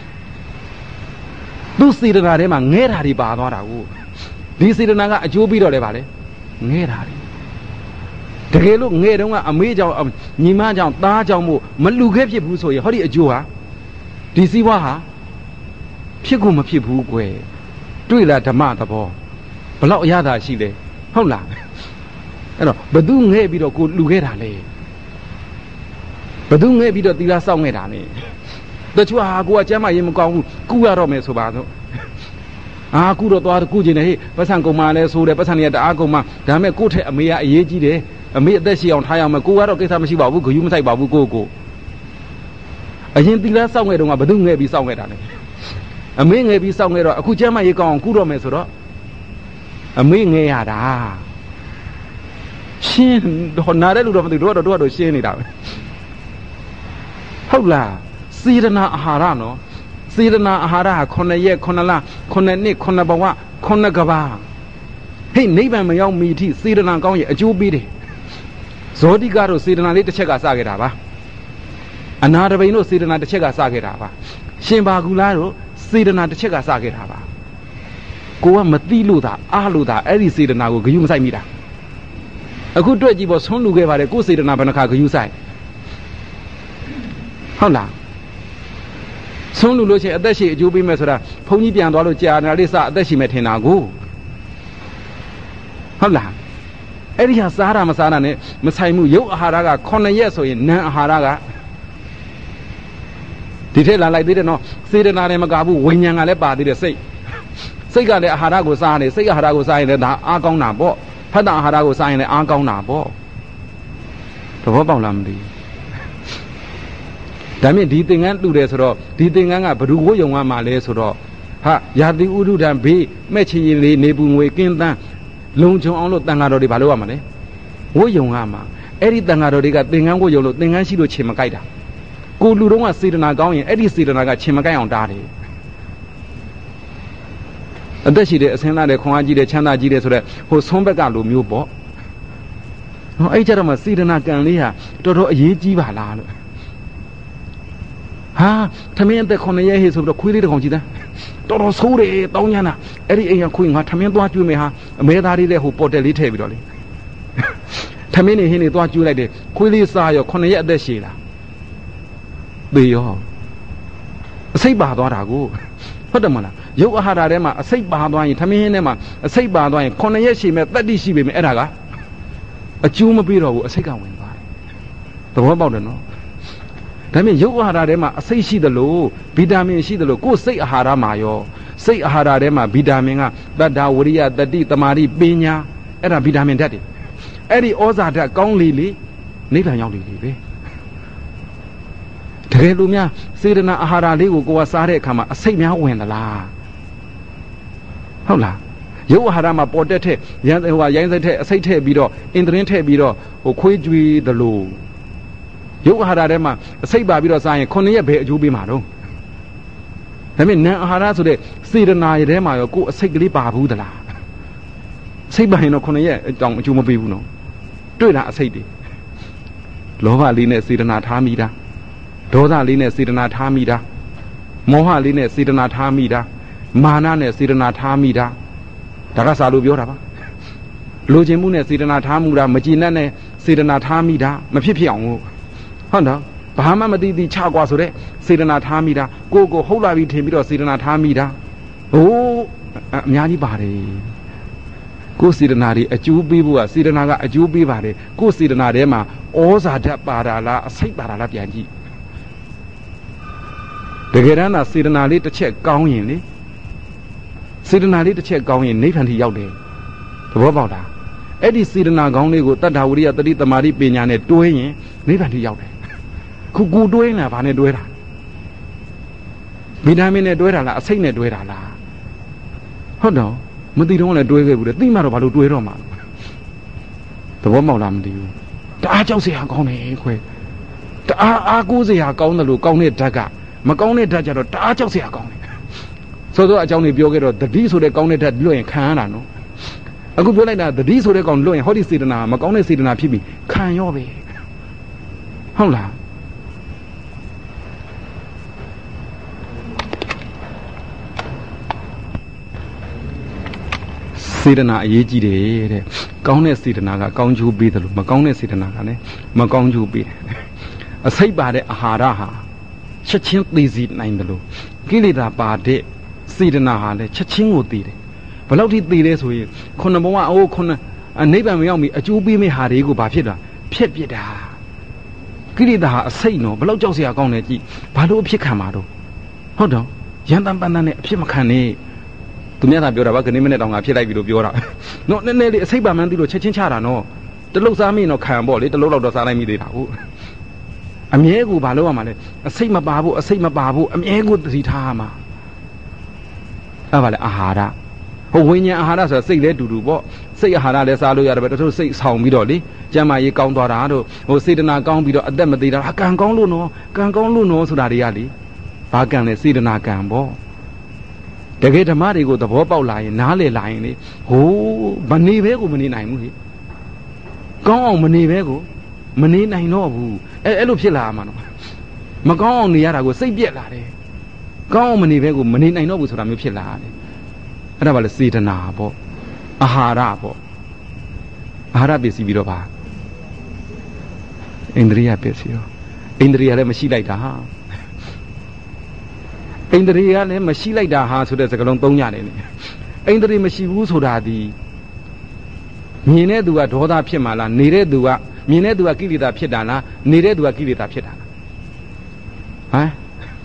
Speaker 1: သူစေတနာထဲမှာငဲ့တာတွေပါသွားတာကိုဒီစေတနာကအကျိုးပေးတော့တယ်ဗာလေငဲ့တာတွေတကယ်လို့ငဲ့တုန်းကအမေကြောင့်ညီမကြောင့်သားကြောင့်မို့မလူခဲဖြစ်ဘူးဆိုရင်ဟောဒီအကျိုးဟာဒီစည်းဝါးဟာဖြစ်ကိုမဖြစ်ဘူးကွယ်တွေ့လားဓမ္မသဘောဘလောက်အရသာရှိလဲဟုတ်လားအဲ့တော့ဘသူငဲ့ပြီးတော့ကိုလူခဲ့တာလေဘသူငဲ့ပြီးတော့သီလစောင့်ခဲ့တာလေတချို့ဟာကိုကကျမ်းမာရေးမကောင်းဘူးကုရတော့မယ်ဆိုပါစို့ကုတော့သွားကုကျင်တယ်ဟေ့ပတ်စံကုန်မှလဲဆိုတယ်ပတ်စံတွေကတအားကုန်မှဒါမဲ့ကို့ထက်အမေကအရေးကြီးတယ်အမေအသက်ရှိအောင်ထားရမယ်ကိုကတော့ကိစ္စမရှိပါဘူးဂယုမဆိုင်ပါဘူးကိုအရင်သီလစောင့်ခဲ့တော့ကဘသူငဲ့ပြီးစောင့်ခဲ့တာလေအမေငယ်ပြီးစောင့်ခဲ့တော့အခုကျမ်းမရေးကောင်းအောင်ကုတော့မယ်ဆိုတော့အမေငယ်ရတာရှင်းတော့နားတဲ့လူတော့မသိတို့တော့ရှင်းနေတာပဲဟုတ်လားစေတနာအာဟာရနော်စေတနာအာဟာရဟာ9ရက်9လ9နှစ်9ဘဝ9ကဘာဟိနိဗ္ဗာန်မရောက်မီထိစေတနာကောင်းရဲ့အကျိုးပေးတယ်ဇောတိကတော့စေတနာလေးတစ်ချက်ကစခဲ့တာပါအနာတပိန်တို့စေတနာတစ်ချက်ကစခဲ့တာပါရှင်ဘာကူလားတို့စေတနာတစ်ချက်ကစခဲ့တာပါကိုကမသိလို့သာအားလို့သာအဲ့ဒီစေတနာကိုဂယုမဆိုင်မိတာအခုတွေ့ကြည့်ပေါ့ဆုံးလူခဲ့ပါတယ်ကိုယ်စေတနာဘယ်နှခါဂယုဆိုင်ဟုတ်လားဆုံးလူလို့ချင်းအသက်ရှိအကျိုးပေးမယ်ဆိုတာဘုန်းကြီးပြန်သွားလို့ကြာနေတာလေးစအသက်ရှိမယ်ထင်တာကိုဟုတ်လားအဲ့ဒီဟာစားတာမစားတာနဲ့မဆိုင်မှုရုပ်အာဟာရက9ရက်ဆိုရင်နာမ်အာဟာရကဒီထက်လာလိုက်သေးတယ်နော်စေတနာတွေမကဘူးဝိညာဉ်ကလည်းပါသေးတယ်စိတ်ကလည်းအာဟာရကိုစားနေစိတ်အာဟာရကိုစားရင်လည်းဒါအားကောင်းတာပေါ့ဖတ်တာအာဟာရကိုစားရင်လည်းအားကောင်းတာပေါ့သဘောပေါက်လားမသိဒါမြင့်ဒီသင်္ကန်းတူတယ်ဆိုတော့ဒီသင်္ကန်းကဘ ᱹ ဝတ်ယုံကမှလဲဆိုတော့ဟာယာတိဥဒုဒံဘေးမဲ့ချင်ရင်လေးနေပူငွေကင်းတန်းလုံခြုံအောင်လို့တန်ဃာတော်တွေဘာလုပ်ရမှာလဲဝတ်ယုံကမှအဲ့ဒီတန်ဃာတော်တွေကသင်္ကန်းဝတ်ယုံလို့သင်္ကန်းရှိလို့ချင်မကြိုက်တာကိုလူတုံးကစေတနာကောင်းရင်အဲ့ဒီစေတနာကချင်မကိုက်အောင်တားတယ်အသက်ရှိတဲ့အစင်းသားတဲ့ခွန်အားကြီးတဲ့ချမ်းသာကြီးတဲ့ဆိုတဲ့ဟိုဆုံးဘက်ကလိုမျိုးပေါ့ဟောအဲ့ကြတော့မှစေတနာကံလေးဟာတော်တော်အရေးကြီးပါလားလို့ဟာသမင်းအသက်9ရက်ဟေ့ဆိုတော့ခွေးလေးတစ်ကောင်ကြည့်သားတော်တော်ဆိုးတယ်တောင်းညမ်းတာအဲ့ဒီအိမ်ကခွေးငါသမင်းသွားကျွေးမယ်ဟာအမဲသားလေးလည်းဟိုပေါ်တယ်လေးထည့်ပြီးတော့လေထမင်းနေဟင်းနေသွားကျူးလိုက်တယ်ခွေးလေးစားရော9ရက်အသက်ရှည်လားသေရောအစိတ်ပါသွားတာကိုဟုတ်တယ်မလားရုပ်အာဟာရထဲမှာအစိတ်ပါသွားရင်ထမင်းဟင်းထဲမှာအစိတ်ပါသွားရင်9ရက်ရှည်မဲ့တတ္တိရှိပေမဲ့အဲ့ဒါကအကျိုးမပေးတော့ဘူးအစိတ်ကဝင်သွားတယ်သဘောပေါက်တယ်နော်ဒါပေမဲ့ရုပ်အာဟာရထဲမှာအစိတ်ရှိသလိုဗီတာမင်ရှိသလိုကိုယ်စိတ်အာဟာရမှာရောစိတ်အာဟာရထဲမှာဗီတာမင်ကတတ္တာဝရိယတတိတမာတိပညာအဲ့ဒါဗီတာမင်ဓာတ်တွေအဲ့ဒီဩဇာဓာတ်ကောင်းလေလေနိဗ္ဗာန်ရောက်လေလေပဲတကယ်လို့များစေတနာအာဟာရလေးကိုကိုယ်ကစားတဲ့အခါမှာအစိတ်များဝင်သလားဟုတ်လားရုပ်အာဟာရမှာပေါ်တက်တဲ့ရိုင်းစိတ်တဲ့အစိတ်ထည့်ပြီးတော့အင်တရင်းထည့်ပြီးတော့ခွေးကြွေးသလိုရုပ်အာဟာရထဲမှာအစိတ်ပါပြီးတော့စားရင်9ရက်ပဲအကျိုးပေးမှာတော့ဒါပေမဲ့နာမ်အာဟာရဆိုတဲ့စေတနာရဲ့ထဲမှာရောကိုယ်အစိတ်ကလေးပါဘူးသလားစိတ်ပါရင်တော့9ရက်တောင်အကျိုးမပေးဘူးနော်တွေ့တာအစိတ်တွေလောဘလေးနဲ့စေတနာထားမိတာဒေါသလေးနဲ့စေတနာထားမိတာမောဟလေးနဲ့စေတနာထားမိတာမာနနဲ့စေတနာထားမိတာဒါကစာလို့ပြောတာပါလိုချင်မှုနဲ့စေတနာထားမှုတာမကြည်နပ်နဲ့စေတနာထားမိတာမဖြစ်ဖြစ်အောင်ဟုတ်နော်ဘာမှမသိသိချကွာဆိုတဲ့စေတနာထားမိတာကိုဟုတ်လာပြီထင်ပြီးတော့စေတနာထားမိတာဟိုးအများကြီးပါတယ်ကိုယ်စေတနာတွေအကျိုးပေးဖို့ကစေတနာကအကျိုးပေးပါတယ်ကိုယ်စေတနာထဲမှာဩဇာဓာတ်ပါတာလားအစိတ်ပါတာလားပြန်ကြည့်တကယ်တမ်းသာစေတနာလေးတစ်ချက်ကောင်းရင်လေစေတနာလေးတစ်ချက်ကောင်းရင်နိဗ္ဗာန်ထိရောက်တယ်သဘောပေါက်လားအဲ့ဒီစေတနာကောင်းလေးကိုတတ္တဝရိယတတိတမာတိပညာနဲ့တွဲရင်နိဗ္ဗာန်ထိရောက်တယ်ခုကူတွဲနေတာဘာနဲ့တွဲတာဗီတာမင်နဲ့တွဲတာလားအစိတ်နဲ့တွဲတာလားဟုတ်တော့မသိတော့လည်းတွဲခဲ့ဘူးလေသိမှတော့ဘာလို့တွဲတော့မှာသဘောပေါက်လားမသိဘူးတအားကြောက်စရာကောင်းတယ်ခွဲတအားအားကိုးစရာကောင်းတယ်လို့ကောင်းတဲ့ဓာတ်ကမကောင်းတဲ့ဓာတ်ကြတော့တအားကြောက်စရာကောင်းတယ်ဆိုတော့အကြောင်းတွေပြောခဲ့တော့တတိဆိုတဲ့ကောင်းတဲ့ဓာတ်လွတ်ရင်ခံရတာနော်အခုပြောလိုက်တာတတိဆိုတဲ့ကောင်လွတ်ရင်ဟောဒီစေတနာမကောင်းတဲ့စေတနာဖြစ်ပြီးခံရောပဲဟုတ်လားစေတနာအရေးကြီးတယ်တဲ့ကောင်းတဲ့စေတနာကကောင်းကျိုးပေးတယ်လို့မကောင်းတဲ့စေတနာကလည်းမကောင်းကျိုးပေးတယ်အစိတ်ပါတဲ့အာဟာရဟာချက်ချင်းသိစီနိုင်တယ်လို့ကိလေသာပါတဲ့စေတနာဟာလည်းချက်ချင်းကိုသိတယ်ဘယ်လောက်ထိသိလဲဆိုရင်ခုနဘဝခုနနိဗ္ဗာန်မရောက်မီအကျိုးပေးမဲ့ဟာတွေကိုဘာဖြစ်တာဖြက်ပြစ်တာကိလေသာဟာအစိတ်နော်ဘယ်လောက်ကြောက်စရာကောင်းလဲကြည့်ဘာလို့အဖြစ်ခံမှာတော့ဟုတ်တော့ရန်တန်ပန်းတန်းနဲ့အဖြစ်မခံနဲ့သူများသာပြောတာပါခဏမိနစ်တောင်ငါဖြစ်လိုက်ပြီလို့ပြောတာနော်နည်းနည်းလေးအစိတ်ပါမှန်းသိလို့ချက်ချင်းချတာနော်တလုတ်စားမိတော့ခံပေါ့လေတလုတ်လောက်တော့စားလိုက်မိသေးတာဟုတ်အမြဲကိုဘာလို့ရမှာလဲအစိတ်မပါဘူးအစိတ်မပါဘူးအမြဲကိုသတိထားရမှာအဲ့ပါလေအာဟာရဟိုဝိညာဉ်အာဟာရဆိုတာစိတ်လဲတူတူပေါ့စိတ်အာဟာရလဲစားလို့ရတယ်ပဲတချို့စိတ်ဆောင်ပြီးတော့လေကျမ်းမာရေးကောင်းသွားတာတို့ဟိုစေတနာကောင်းပြီးတော့အသက်မသေးတာကံကောင်းလို့နော်ကံကောင်းလို့နော်ဆိုတာတွေကလေဘာကံလဲစေတနာကံပေါ့တကယ်ဓမ္မတွေကိုသဘောပေါက်လာရင်နားလည်လာရင်လေဟိုးမနေပဲကိုမနေနိုင်ဘူးလေကောင်းအောင်မနေပဲကိုမနေနိုင်တော့ဘူးအဲ့လိုဖြစ်လာမှာနော်မကောင်းအောင်နေရတာကိုစိတ်ပြက်လာတယ်ကောင်းအောင်မနေပဲကိုမနေနိုင်တော့ဘူးဆိုတာမျိုးဖြစ်လာတယ်အဲ့ဒါဘာလဲစေတနာပေါ့အာဟာရပေါ့အာဟာရပစ္စည်းပြီးတော့ပါအိန္ဒြိယပစ္စည်းရောအိန္ဒြိယလည်းမရှိလိုက်တာဟာအိန္ဒြိယလည်းမရှိလိုက်တာဟာဆိုတဲ့စကားလုံးသုံးရတယ်လေအိန္ဒြိမရှိဘူးဆိုတာဒီမြင်တဲ့သူကဒေါသဖြစ်မှာလားနေတဲ့သူကမြင်တဲ့သူကကိလေသာဖြစ်တာလားနေတဲ့သူကကိလေသာဖြစ်တာလားဟမ်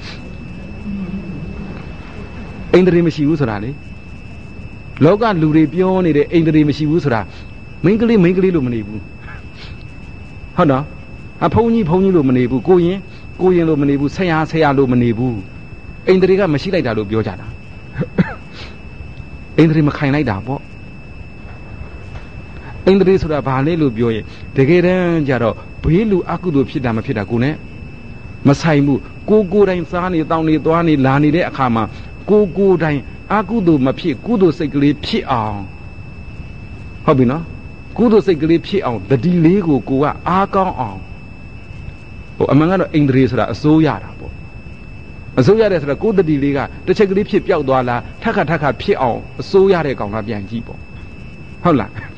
Speaker 1: အိန္ဒြိမရှိဘူးဆိုတာလေလောကလူတွေပြောနေတဲ့အိန္ဒြိမရှိဘူးဆိုတာမိန်းကလေးလို့မနေဘူးဟုတ်နော်အဖုံကြီးလို့မနေဘူးကိုရင်လို့မနေဘူးဆရာလို့မနေဘူးအိန္ဒြေကမရှိလိုက်တာလို့ပြောကြတာအိန္ဒြေမခိုင်လိုက်တာပေါ့အိန္ဒြေဆိုတာဘာလဲလို့ပြောရင်တကယ်တမ်းကျတော့ဘေးလူအကုသိုလ်ဖြစ်တာမဖြစ်တာကိုနဲ့မဆိုင်ဘူးကိုယ်တိုင်စားနေတောင်းနေသွားနေလာနေတဲ့အခါမှာကိုယ်တိုင်အကုသိုလ်မဖြစ်ကုသိုလ်စိတ်ကလေးဖြစ်အောင်ဟုတ်ပြီနော်ကုသိုလ်စိတ်ကလေးဖြစ်အောင်တတိလေးကိုကအားကောင်းအောင်ဟိုအမှန်ကတော့အိန္ဒြေဆိုတာအစိုးရတာပေါ့အစိုးရတဲ့ဆိုတော့ကိုယ်တတိလေးကတစ်ချက်ကလေးဖြစ်ပျောက်သွားလားထက်ခါဖြစ်အောင်အစိုးရတဲ့ကောင်ကပြန်ကြည့်ပေါ့ဟုတ်လား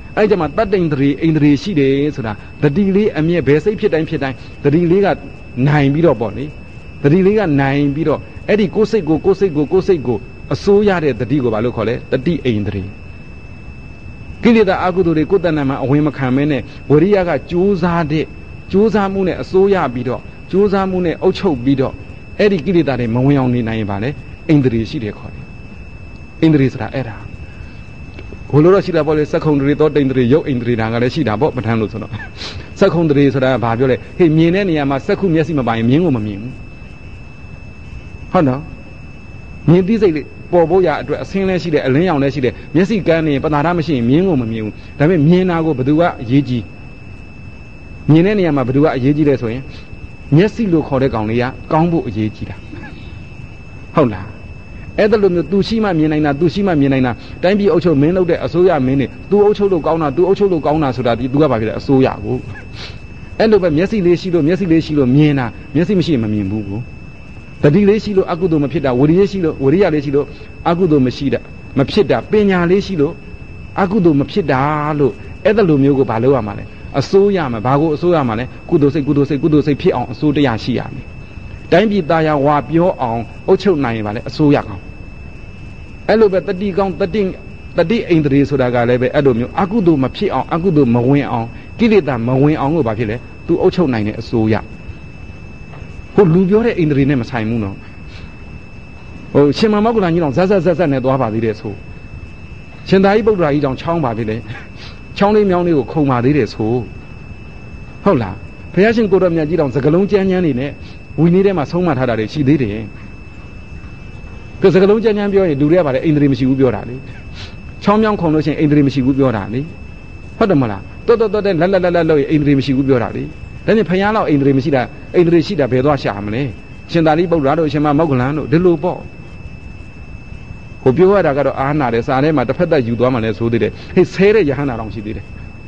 Speaker 1: အဲ့ကြမှာတတ္တိန္ဒြေအိန္ဒြေရှိတယ်ဆိုတာတတိလေးအမြဲဘယ်စိတ်ဖြစ်တိုင်းတတိလေးကနိုင်ပြီးတော့ပေါ့လေတတိလေးကနိုင်ပြီးတော့အဲ့ဒီကိုယ်စိတ်ကိုအစိုးရတဲ့တတိကိုဘာလို့ခေါ်လဲတတိအိန္ဒြေကိလေသာအကုသိုလ်တွေကိုယ်တဏ္ဍာမှာအဝင်မခံမဲနဲ့ဝရိယကကြိုးစားမှုနဲ့အစိုးရပြီးတော့ကြိုးစားမှုနဲ့အုပ်ချုပ်ပြီးတော့အဲ့ဒီကိလေသာတွေမဝင်အောင်နေနိုင်ရင်ဗာလဲအိန္ဒြေရှိတယ်ခေါ်တယ်အိန္ဒြေဆိုတာအဲ့ဒါဟိုလိုတော့ရှိတာပေါ့လေစက္ခုံတရေသောတိန္ဒြေရုပ်အိန္ဒြေဒါကလည်းရှိတာပေါ့ပဋ္ဌာန်းလို့ဆိုတော့စက္ခုံတရေဆိုတာဘာပြောလဲဟေ့မြင်တဲ့နေရာမှာစက္ခုမျက်စိမပိုင်မြင်ကိုမမြင်ဘူးဟုတ်နော်မြင်သိစိတ်လေးပေါ်ဖို့ရအတွက်အဆင်းလဲရှိတယ်အလင်းရောင်လဲရှိတယ်မျက်စိကန်းနေပတာရမရှိရင်မြင်ကိုမမြင်ဘူးဒါပေမဲ့မြင်တာကိုဘယ်သူကအရေးကြီးမြင်တဲ့နေရာမှာဘယ်သူကအရေးကြီးလဲဆိုရင်မျက်စိလို့ခေါ်တဲ့ကောင်လေးကကောင်းဖို့အရေးကြီးတာဟုတ်လားအဲ့ဒါလိုမျိုးသူရှိမှမြင်နိုင်တာတိုင်းပြည်အုပ်ချုပ်မင်းလုပ်တဲ့အစိုးရမင်းတွေသူအုပ်ချုပ်လို့ကောင်းတာဆိုတာဒီသူကဘာဖြစ်လဲအစိုးရကိုအဲ့လိုပဲမျက်စိလေးရှိလို့မြင်တာမျက်စိမရှိရင်မမြင်ဘူးကိုတတိလေးရှိလို့အကုသိုလ်မဖြစ်တာဝရိယလေးရှိလို့အကုသိုလ်မဖြစ်တာပညာလေးရှိလို့အကုသိုလ်မဖြစ်တာလို့အဲ့ဒါလိုမျိုးကိုဘာလုပ်ရမှာလဲအစိုးရမှာဘာကိုအစိုးရမှာလဲကုသိုလ်စိတ်ဖြစ်အောင်အစိုးတရားရှိရမယ်တိုင်းပြည်သားရဝါပြောအောင်အုပ်ချုပ်နိုင်ရင်ဗာလဲအစိုးရကောင်းအဲ့လိုပဲတတိကောင်းတတိအိန္ဒြေဆိုတာကလည်းပဲအဲ့လိုမျိုးအကုသိုလ်မဖြစ်အောင်အကုသိုလ်မဝင်အောင်ကိလေသာမဝင်အောင်လို့ဗာဖြစ်လဲသူအုပ်ချုပ်နိုင်တဲ့အစိုးရဟိုလူပြောတဲ့အိန္ဒြေနဲ့မဆိုင်ဘူးနော်ဟိုရှင်မမောက္ကလန်ကြီးတော့ဇက်နဲ့သွားပါသေးတယ်ဆိုရှင်သာရိပုတ္တရာကြီးတောင်ချောင်းပါပြီလေချောင်းလေးမြောင်းလေးကိုခုံပါသေးတယ်ဆိုဟုတ်လားဘုရားရှင်ကိုတော်မြတ်ကြီးတောင်စကလုံးကျမ်းနေနဲ့ဝီနည်းထဲမှာဆုံးမထားတာတွေရှိသေးတယ်ကစကလုံးကျမ်းပြောရင်လူတွေကဗါလေအိန္ဒြေမရှိဘူးပြောတာလေချောင်းမြောင်းခုံလို့ရှိရင်အိန္ဒြေမရှိဘူးပြောတာလေဟုတ်တယ်မလားတော်တဲ့လက်လို့ရင်အိန္ဒြေမရှိဘူးပြောတာလေဒါနဲ့ဘုရားလောက်အိန္ဒြေမရှိတာအိန္ဒြေရှိတာဘယ်သွားရှာမလဲရှင်သာရိပုတ္တရာတို့ရှင်မမောက္ကလန်တို့ဒီလိုပေါ့ဟိုပြောရတာကတော့အားနာတယ်စာထဲမှာတစ်ဖက်သက်ယူသွားမှလည်းဆိုသေးတယ်ဟေးဆဲတဲ့ယဟန္တာတော်ရှိသေးတယ်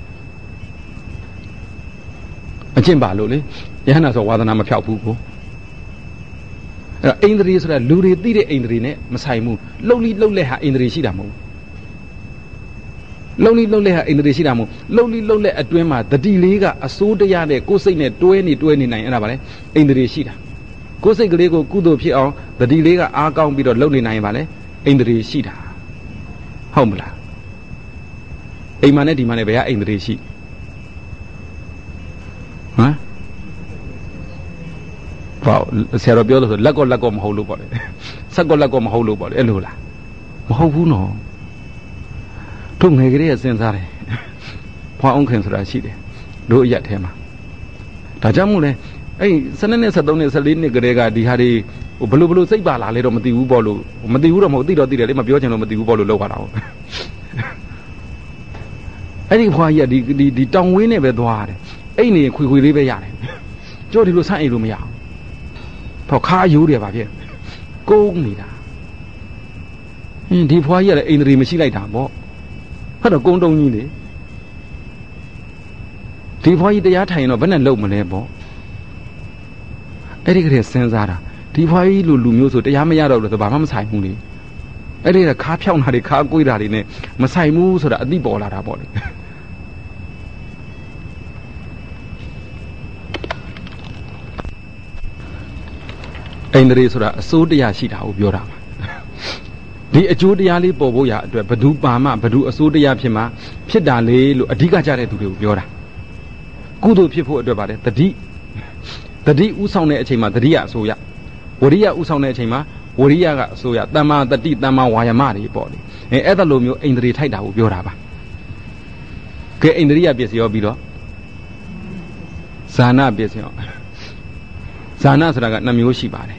Speaker 1: အကျင့်ပါလို့လေယဟန္တာဆိုဝါသနာမဖြောက်ဘူးကိုအဲ့အိန္ဒြေဆိုတာလူတွေသိတဲ့အိန္ဒြေနဲ့မဆိုင်ဘူးလှုပ်လက်ဟာအိန္ဒြေရှိတာမဟုတ်လှုပ်လက်ဟာအိန္ဒြေရှိတာမဟုတ်လှုပ်လက်အတွင်းမှာတတိလေးကအစိုးတရားနဲ့ကိုယ်စိတ်နဲ့တွဲနေနိုင်အဲ့ဒါပါလေအိန္ဒြေရှိတာကိုယ်စိတ်ကလေးကိုကုသိုလ်ဖြစ်အောင်တတိလေးကအားကောင်းပြီးတော့လှုပ်နေနိုင်ပါလေအိန္ဒြေရှိတာဟုတ်မလားအိမ်မှာနဲ့ဒီမှာနဲ့ဘယ်ကအိန္ဒြေရှိဟမ်ပေါ့ဆရာတော်ပြောလို့ဆိုလက်ကောမဟုတ်လို့ပေါ့လေဆက်ကောလက်ကောမဟုတ်လို့ပေါ့လေအဲ့လိုလားမဟုတ်ဘူးနော်တို့ငယ်ကလေးကစဉ်းစားတယ်ဖွာအောင်ခင်ဆိုတာရှိတယ်တို့အရက်ထဲမှာဒါကြောင့်မို့လဲအဲ့12နှစ်13နှစ်14နှစ်ကလေးကဒီဟာတွေဘလို့စိတ်ပါလာလဲတော့မသိဘူးပေါ့လို့မသိဘူးတော့မဟုတ်သိတယ်လေမပြောချင်လို့မသိဘူးပေါ့လို့လောက်ပါတာဟုတ်အဲ့ဒီဖွာကြီးကဒီတောင်ဝင်းနဲ့ပဲသွားတယ်အဲ့နေခွေလေးပဲရတယ်ကြောဒီလိုဆန့်အိမ်လို့မရဘူးတော့ခါရိုးတယ်ဗာဖြစ်ကုန်းနေတာဒီဖွာကြီးကလည်းအိန္ဒြေမရှိလိုက်တာပေါ့ဟုတ်တော့ကုန်းတုံးကြီးလေဒီဖွာကြီးတရားထိုင်ရင်တော့ဘယ်နဲ့လုံမလဲပေါ့အဲ့ဒီကလေးစဉ်းစားတာဒီဖွာကြီးလူမျိုးဆိုတရားမရတော့လို့ဆိုဘာမှမဆိုင်ဘူးလေအဲ့ဒီကခါဖြောင်းတာတွေခါကွေးတာတွေနဲ့မဆိုင်ဘူးဆိုတာအသိပေါ်လာတာပေါ့လေအိန္ဒြေဆိုတာအစိုးတရားရှိတာကိုပြောတာပါဒီအကျိုးတရားလေးပေါ်ဖို့ရအတွက်ဘဒုပါမဘဒုအစိုးတရားဖြစ်မှာဖြစ်တာလေလို့အဓိကကြတဲ့သူတွေကိုပြောတာကုသိုလ်ဖြစ်ဖို့အတွက်ပါတယ်တတိဥဆောင်တဲ့အချိန်မှာတတိယအစိုးရဝရိယဥဆောင်တဲ့အချိန်မှာဝရိယကအစိုးရတမ္မာတတိတမ္မာဝါယမတွေပေါ့လေအဲ့ဒါလိုမျိုးအိန္ဒြေထိုက်တာကိုပြောတာပါကဲအိန္ဒြိယပစ္စည်းရောပြီးတော့ဇာနာပစ္စည်းရောဇာနာဆိုတာက2မျိုးရှိပါတယ်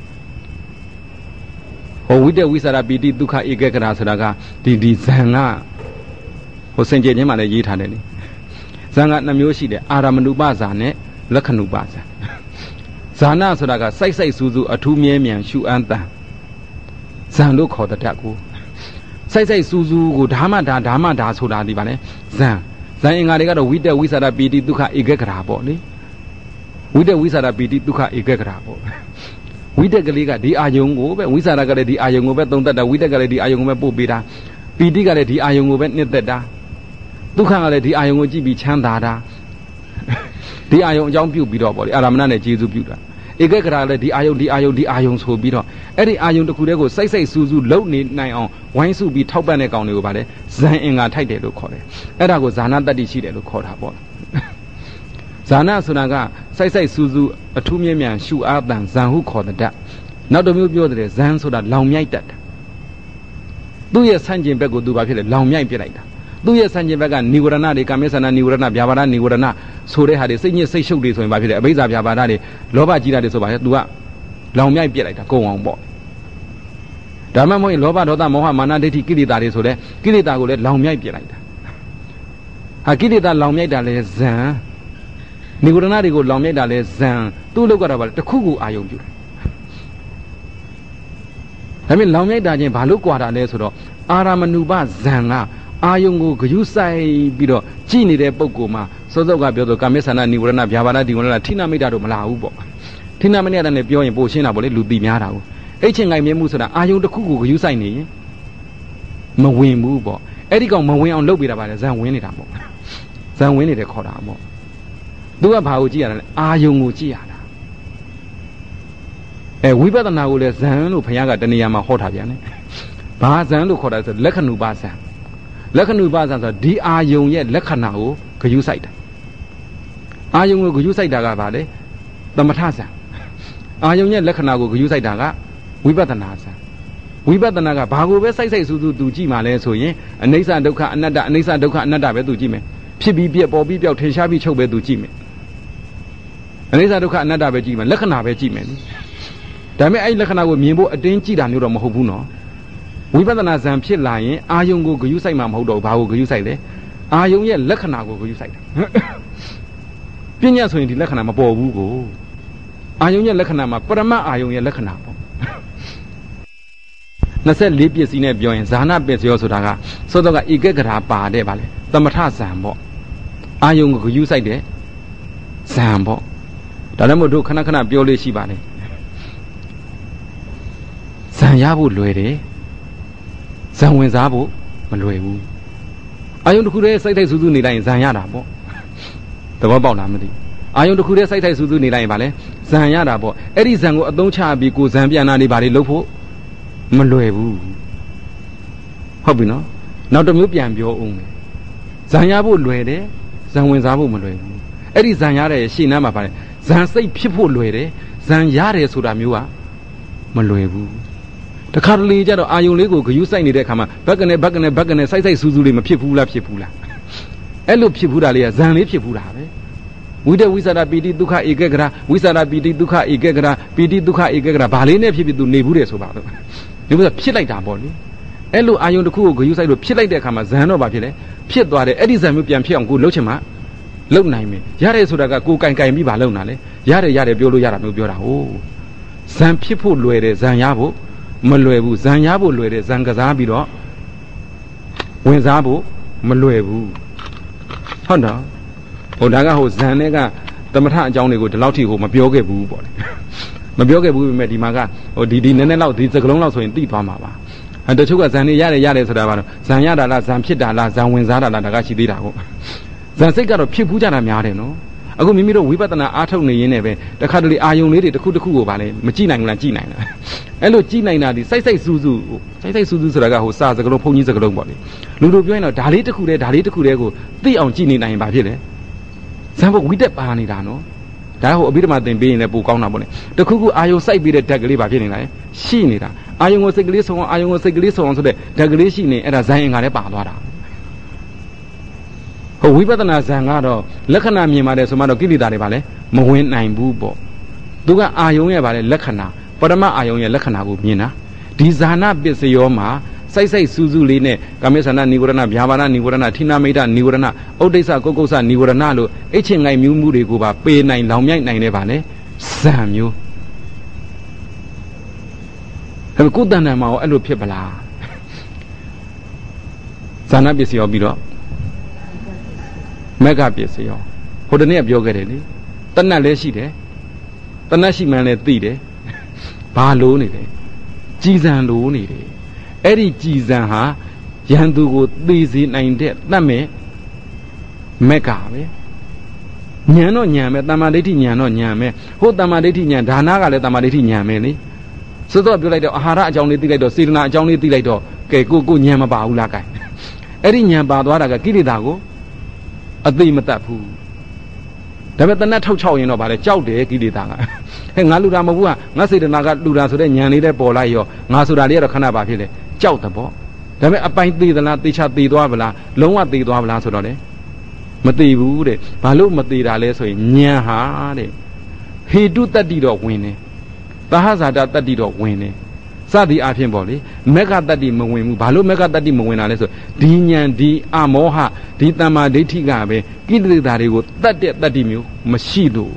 Speaker 1: ဟိုဝိတ္တဝိသရာပိတိဒုက္ခဧကဂရဆိုတာကဒီဇံကဟိုစင်ကြယ်ခြင်းမှာလည်းရေးထားတယ်လေဇံက2မျိုးရှိတယ်အာရမဏုပဇာနဲ့လက္ခဏုပဇာဇာနာဆိုတာကစိုက်စူးစူးအထူးမြဲမြံရှုအမ်းတန်ဇံလို့ခေါ်တဲ့ဓာတ်ကိုစိုက်စူးစူးကိုဓမ္မဒါဆိုတာဒီပါလေဇံအင်္ဂါတွေကတော့ဝိတ္တဝိသရာပိတိဒုက္ခဧကဂရပေါ့လေဝိတ္တဝိသရာပိတိဒုက္ခဧကဂရပေါ့ဝိတ္တကလေးကဒီအာယုံကိုပဲဝိသရာကလည်းဒီအာယုံကိုပဲသုံးသက်တာဝိတ္တကလည်းဒီအာယုံကိုပဲပို့ပေးတာပိတိကလည်းဒီအာယုံကိုပဲနှစ်သက်တာဒုက္ခကလည်းဒီအာယုံကိုကြည့်ပြီးချမ်းသာတာဒီအာယုံအကြောင်းပြုပြီးတော့ပေါ့လေအာရမဏနဲ့ကျေစုပြုတာဧကဂရလည်းဒီအာယုံဆိုပြီးတော့အဲ့ဒီအာယုံတစ်ခုတည်းကိုစိုက်စူးစူးလုံနေနိုင်အောင်ဝိုင်းစုပြီးထောက်ပံ့တဲ့ကောင်တွေကိုဗါလဲဇန်အင်္ဂါထိုက်တယ်လို့ခေါ်တယ်အဲ့ဒါကိုဇာနာတတ္တိရှိတယ်လို့ခေါ်တာပေါ့ဇာနာဆိုတာကစိုက်စူးစူးအထူးမြင့်မြန်ရှုအားတန်ဇန်ဟုခေါ်တဲ့ဓာတ်နောက်တစ်မျိုးပြောတဲ့ဇန်ဆိုတာလောင်မြိုက်တတ်တာသူ့ရဲ့ဆန့်ကျင်ဘက်ကိုသူဘာဖြစ်လဲလောင်မြိုက်ပြလိုက်တာသူ့ရဲ့ဆန့်ကျင်ဘက်ကနိဝရဏတွေကာမေသနာနိဝရဏဗျာပါဒနိဝရဏဆိုတဲ့ဟာတွေစိတ်ညစ်စိတ်ရှုပ်တွေဆိုရင်ဘာဖြစ်လဲအဘိဇ္ဇာဗျာပါဒတွေလောဘကြီးတာတွေဆိုပါလေ तू ကလောင်မြိုက်ပြလိုက်တာကုံအောင်ပေါ့ဒါမှမဟုတ်လောဘဒေါသမောဟမာနဒိဋ္ဌိကိလေသာတွေဆိုတဲ့ကိလေသာကိုလည်းလောင်မြိုက်ပြလိုက်တာဟာကိလေသာလောင်မြိုက်တာလဲဇံနိဝရဏတွေကိုလောင်မြိုက်တာလဲဇံသူ့လောက်ကတော့ဗါလေတစ်ခုခုအာယုံပြုတယ်ဒါပေမဲ့လောင်မြိုက်တာချင်းဘာလို့ကြွာတာလဲဆိုတော့အာရမဏုပဇံကအာယုံကိုဂယုဆိုင်ပြီးတော့ကြည်နေတဲ့ပုံကိုမှစောစောကပြောဆိုကာမေသနာနိဝရဏဗျာပါဒဒီဝရဏထိနာမိတာတို့မလာဘူးပေါ့ထိနာမနဲ့တဲ့နဲ့ပြောရင်ပို့ရှင်းတာပေါ့လေလူသိများတာကိုအဲ့ချင်းငိုင်မြဲမှုဆိုတာအာယုံတစ်ခုကိုဂယုဆိုင်နေရင်မဝင်ဘူးပေါ့အဲ့ဒီကောင်မဝင်အောင်လုပ်ပြတာပါလေဇန်ဝင်နေတာပေါ့ဇန်ဝင်နေတယ်ခေါ်တာပေါ့သူကဘာကိုကြည့်ရတာလဲအာယုံကိုကြည့်ရတာဝိပဿနာကိုလည်းဇန်လို့ဘုရားကတဏှာမှာဟောထားပြန်တယ်ဘာဇန်လို့ခေါ်တာဆိုလက္ခဏုပဇန်လက္ခဏုပဇန်ဆိုဒီအာယုံရဲ့လက္ခဏာကိုဂယုဆိုင်တာအာယုံကိုဂယုဆိုင်တာကဘာလဲသမထဇန်အာယုံရဲ့လက္ခဏာကိုဂယုဆိုင်တာကဝိပဿနာဇန်ဝိပဿနာကဘာကိုပဲစိုက်စူးစူးသူကြည့်မှလဲဆိုရင်အနိစ္စဒုက္ခအနတ္တအနိစ္စဒုက္ခအနတ္တပဲသူကြည့်မယ်ဖြစ်ပြီးပြက်ပေါ်ပြီးပြောက်ထင်ရှားပြီးချုပ်ပဲသူကြည့်မယ်အနိစ္စဒုက္ခအနတ္တပဲကြည့်မယ်လက္ခဏာပဲကြည့်မယ်ဒါပေမဲ့အဲ့လက္ခဏာကိုမြင်ဖို့အတင်းကြည့်တာမျိုးတော့မဟုတ်ဘူးနော်ဝိပဿနာဇံဖြစ်လာရင်အာယုံကိုဂယုဆိုင်မှာမဟုတ်တော့ဘာကိုဂယုဆိုင်လဲအာယုံရဲ့လက္ခဏာကိုဂယုဆိုင်တာပညာဆိုရင်ဒီလက္ခဏာမပေါ်ဘူးကိုအာယုံရဲ့လက္ခဏာမှာပရမတ်အာယုံရဲ့လက္ခဏာပေါ့24ပစ္စည်းနဲ့ပြောရင်ဇာနာပစ္စယောဆိုတာကစောတော့ကဧကဂရာပါတဲ့ဗာလေသမထဇံပေါ့အာယုံကိုဂယုဆိုင်တဲ့ဇံပေါ့ဒါလည်းမို့တို့ခဏခဏပြောလို့ရှိပါလေဇံရဖို့လွယ်တယ်ဇံဝင်စားဖို့မလွယ်ဘူးအာယုံတစ်ခုတည်းစိုက်ထိုက်စူးစူးနေလိုက်ရင်ဇံရတာပေါ့သဘောပေါက်လားမသိအာယုံတစ်ခုတည်းစိုက်ထိုက်စူးစူးနေလိုက်ရင်ဗာလဲဇံရတာပေါ့အဲ့ဒီဇံကိုအသုံးချပြီးကိုဇံပြန်နာနေပါလေလုပ်ဖို့မလွယ်ဘူးဟုတ်ပြီနော်နောက်တစ်မျိုးပြန်ပြောအောင်မယ်ဇံရဖို့လွယ်တယ်ဇံဝင်စားဖို့မလွယ်ဘူးအဲ့ဒီဇံရတဲ့ရှေ့နားမှာဗာလဲဇံစိတ်ဖြစ်ဖို့လွယ်တယ်ဇံရတယ်ဆိုတာမျိုးကမလွယ်ဘူးတခါတလေကြတော့အာယုံလေးကိုဂယုစိုက်နေတဲ့အခါမှာဘက်ကနေစိုက်စူးစူးလေးမဖြစ်ဘူးလားအဲ့လိုဖြစ်ဘူးတာလေးကဇံလေးဖြစ်ဘူးတာပဲဝိတဝိသရာပီတိဒုက္ခဧကဂရဝိသရာပီတိဒုက္ခဧကဂရပီတိဒုက္ခဧကဂရဘာလေးနဲ့ဖြစ်သူနေဘူးတယ်ဆိုပါတော့ဒီလိုဖြစ်လိုက်တာပေါ့လေအဲ့လိုအာယုံတစ်ခုကိုဂယုစိုက်လို့ဖြစ်လိုက်တဲ့အခါမှာဇံတော့ဘာဖြစ်လဲဖြစ်သွားတယ်အဲ့ဒီဇံမျိုးပြန်ဖြစ်အောင်ကိုလှုပ်ချင်မှလှုပ်နိုင်မယ်ရတယ်ဆိုတာကကိုကင်ပြီးပါလှုပ်နာလေရတယ်ပြောလို့ရတာမျိုးပြောတာဟုတ်ဇံဖြစ်ဖို့လွယ်တယ်ဇံရဖို့မလွယ်ဘူးဇံရဖို့လွယ်တယ်ဇံကစားပြီးတော့ဝင်စားဖို့မလွယ်ဘူးဟုတ်တော့ဟိုဒါကဟိုဇံနဲ့ကသမထအကြောင်းတွေကိုဒီလောက်ထိဟိုမပြောခဲ့ဘူးပေါ့လေမပြောခဲ့ဘူးပေမဲ့ဒီမှာကဟိုဒီနည်းနည်းလောက်ဒီစကလုံးလောက်ဆိုရင်သိသွားမှာပါတချို့ကဇံနေရတယ်ဆိုတာကတော့ဇံရတာလားဇံဖြစ်တာလားဇံဝင်စားတာလားဒါကရှိသေးတာကိုဇံစိတ်ကတော့ဖြစ်ဖူးကြတာများတယ်နော်အခုမိမိတို့ဝိပဿနာအားထုတ်နေရင်းနဲ့ပဲတခါတလေအာယုံလေးတွေတစ်ခုတစ်ခုကိုဗာလဲမကြည့်နိုင်ဘူးလားကြည့်နိုင်လားအဲ့လိုကြည့်နိုင်တာဒီစိုက်စူးစူးဆိုတာကဟိုစာစကလုံးဘုံကြီးစကလုံးပေါ့လေလူတို့ပြောရင်တော့ဒါလေးတစ်ခုတည်းကိုသိအောင်ကြည့်နေနိုင်ရင်ဗာဖြစ်လဲဇံဘဝိတက်ပါနေတာနော်ဒါဟိုအဘိဓမ္မာသင်ပေးရင်လည်းပိုကောင်းတာပေါ့လေတခုခုအာယုံစိုက်ပြီးတဲ့ဓာတ်ကလေးဗာဖြစ်နေလားရှိနေတာအာယုံကိုစိတ်ကလေးဆုံးအောင်ဆိုတဲ့ဓာတ်ကလေးရှိနေအဲ့ဒါဇံအင်္ဂါလည်းပါသွားတာဟိုဝိပဿနာဇံကတော့လက္ခဏာမြင်ပါတယ်ဆိုမှတော့ကိလေသာတွေပါလဲမဝင်နိုင်ဘူးပေါ့သူကအာယုံရဲ့ပါလဲလက္ခဏာပရမအာယုံရဲ့လက္ခဏာကိုမြင်တာဒီဇာနာပစ္စယောမှာစိုက်စူးစူးလေးနဲ့ကာမေသနာနိဝရဏဗျာပါဒနိဝရဏထိနာမိတ်နိဝရဏဥဒိစ္စကုက္ကုစ္စနိဝရဏလို့အိတ်ချင်ငိုင်မြူးမှုတွေကိုပါပေနိုင်လောင်မြိုက်နိုင်တယ်ပါလေဇံမျိုးဒါပေမဲ့ကိုယ်တဏ္ဍာမှာရောအဲ့လိုဖြစ်ပလားဇာနာပစ္စယောပြီးတော့မက္ခပစ္စယောဟိုတနေ့ကပြောခဲ့တယ်လေတဏှတ်လည်းရှိတယ်တဏှတ်ရှိမှန်းလည်းသိတယ်ဘာလို့နေလဲကြည်စံလို့နေတယ်အဲ့ဒီကြည်စံဟာရန်သူကိုသိစေနိုင်တဲ့တတ်မဲ့မက်ကပဲဉာဏ်တော့ဉာဏ်ပဲတမ္မာဒိဋ္ဌိဉာဏ်တော့ဉာဏ်ပဲဟိုတမ္မာဒိဋ္ဌိဉာဏ်ဒါနကလည်းတမ္မာဒိဋ္ဌိဉာဏ်ပဲလေစောစောပြောလိုက်တော့အာဟာရအကြောင်းလေးသိလိုက်တော့စေတနာအကြောင်းလေးသိလိုက်တော့ကဲကိုဉာဏ်မပါဘူးလားကဲအဲ့ဒီဉာဏ်ပါသွားတာကကိလေသာကိုအသိမတတ်ဘူးဒါပေမဲ့တဏှတ်ထုတ်ချောက်ရင်တော့ဗါလဲကြောက်တယ်ကိလေသာကဟဲ့ငါလူတာမဟုတ်ဘူးကငါစေတနာကလူတာဆိုတဲ့ဉာဏ်လေးတဲ့ပေါ်လိုက်ရောငါဆိုတာလေးကတော့ခဏပါဖြစ်တယ်ကြောက်တယ်ပေါ့ဒါပေမဲ့အပိုင်သေးသလားသေချာသေးသွားဗလားလုံးဝသေးသွားဗလားဆိုတော့လေမသေးဘူးတဲ့ဘာလို့မသေးတာလဲဆိုရင်ဉာဏ်ဟာတဲ့ဟေတုတတ္တိတော့ဝင်တယ်သဟဇာတတတ္တိတော့ဝင်တယ်စသည်အဖြစ်ပေါ့လေမက္ခတတ္တိမဝင်ဘူးဘာလို့မက္ခတတ္တိမဝင်တာလဲဆိုဒီဉာဏ်ဒီအမောဟဒီတမ္မာဒိဋ္ဌိကပဲကိလေသာတွေကိုတတ်တဲ့တတ္တိမျိုးမရှိလို့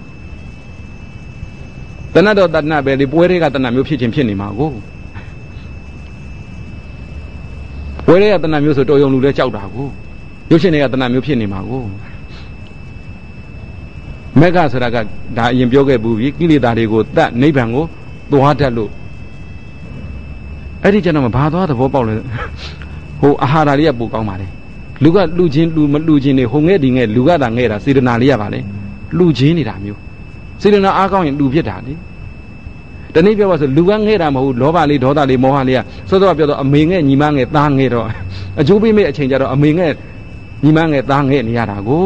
Speaker 1: တဏှတ်တော့တဏှတ်ပဲလေပွဲတွေကတဏှတ်မျိုးဖြစ်ခြင်းဖြစ်နေမှာကိုပွဲတွေကတဏှတ်မျိုးဆိုတော်ယုံလူလဲကြောက်တာကိုရုပ်ရှင်တွေကတဏှတ်မျိုးဖြစ်နေမှာကိုမက္ခဆိုတာကဒါအရင်ပြောခဲ့ဘူးပြီကိလေသာတွေကိုတတ်နိဗ္ဗာန်ကိုသွားတတ်လို့အဲ့ဒီကျတော့ဘာသွားသဘောပေါက်လဲဟိုအာဟာရလေးကပိုကောင်းပါလေလူကလူချင်းလူမလူချင်းနေဟိုငဲ့ဒီငဲ့လူကတာငဲ့တာစေတနာလေးရပါလေလူချင်းနေတာမျိုးစေတနာအားကောင်းရင်လူဖြစ်တာလေတနည်းပြောပါဆိုလူကငဲ့တာမဟုတ်လောဘလေးဒေါသလေးမောဟလေးကစောစောပြောတော့အမေငဲ့ညီမငဲ့သားငဲ့တော့အကျိုးပေးမဲ့အချိန်ကျတော့အမေငဲ့ညီမငဲ့သားငဲ့နေရတာကို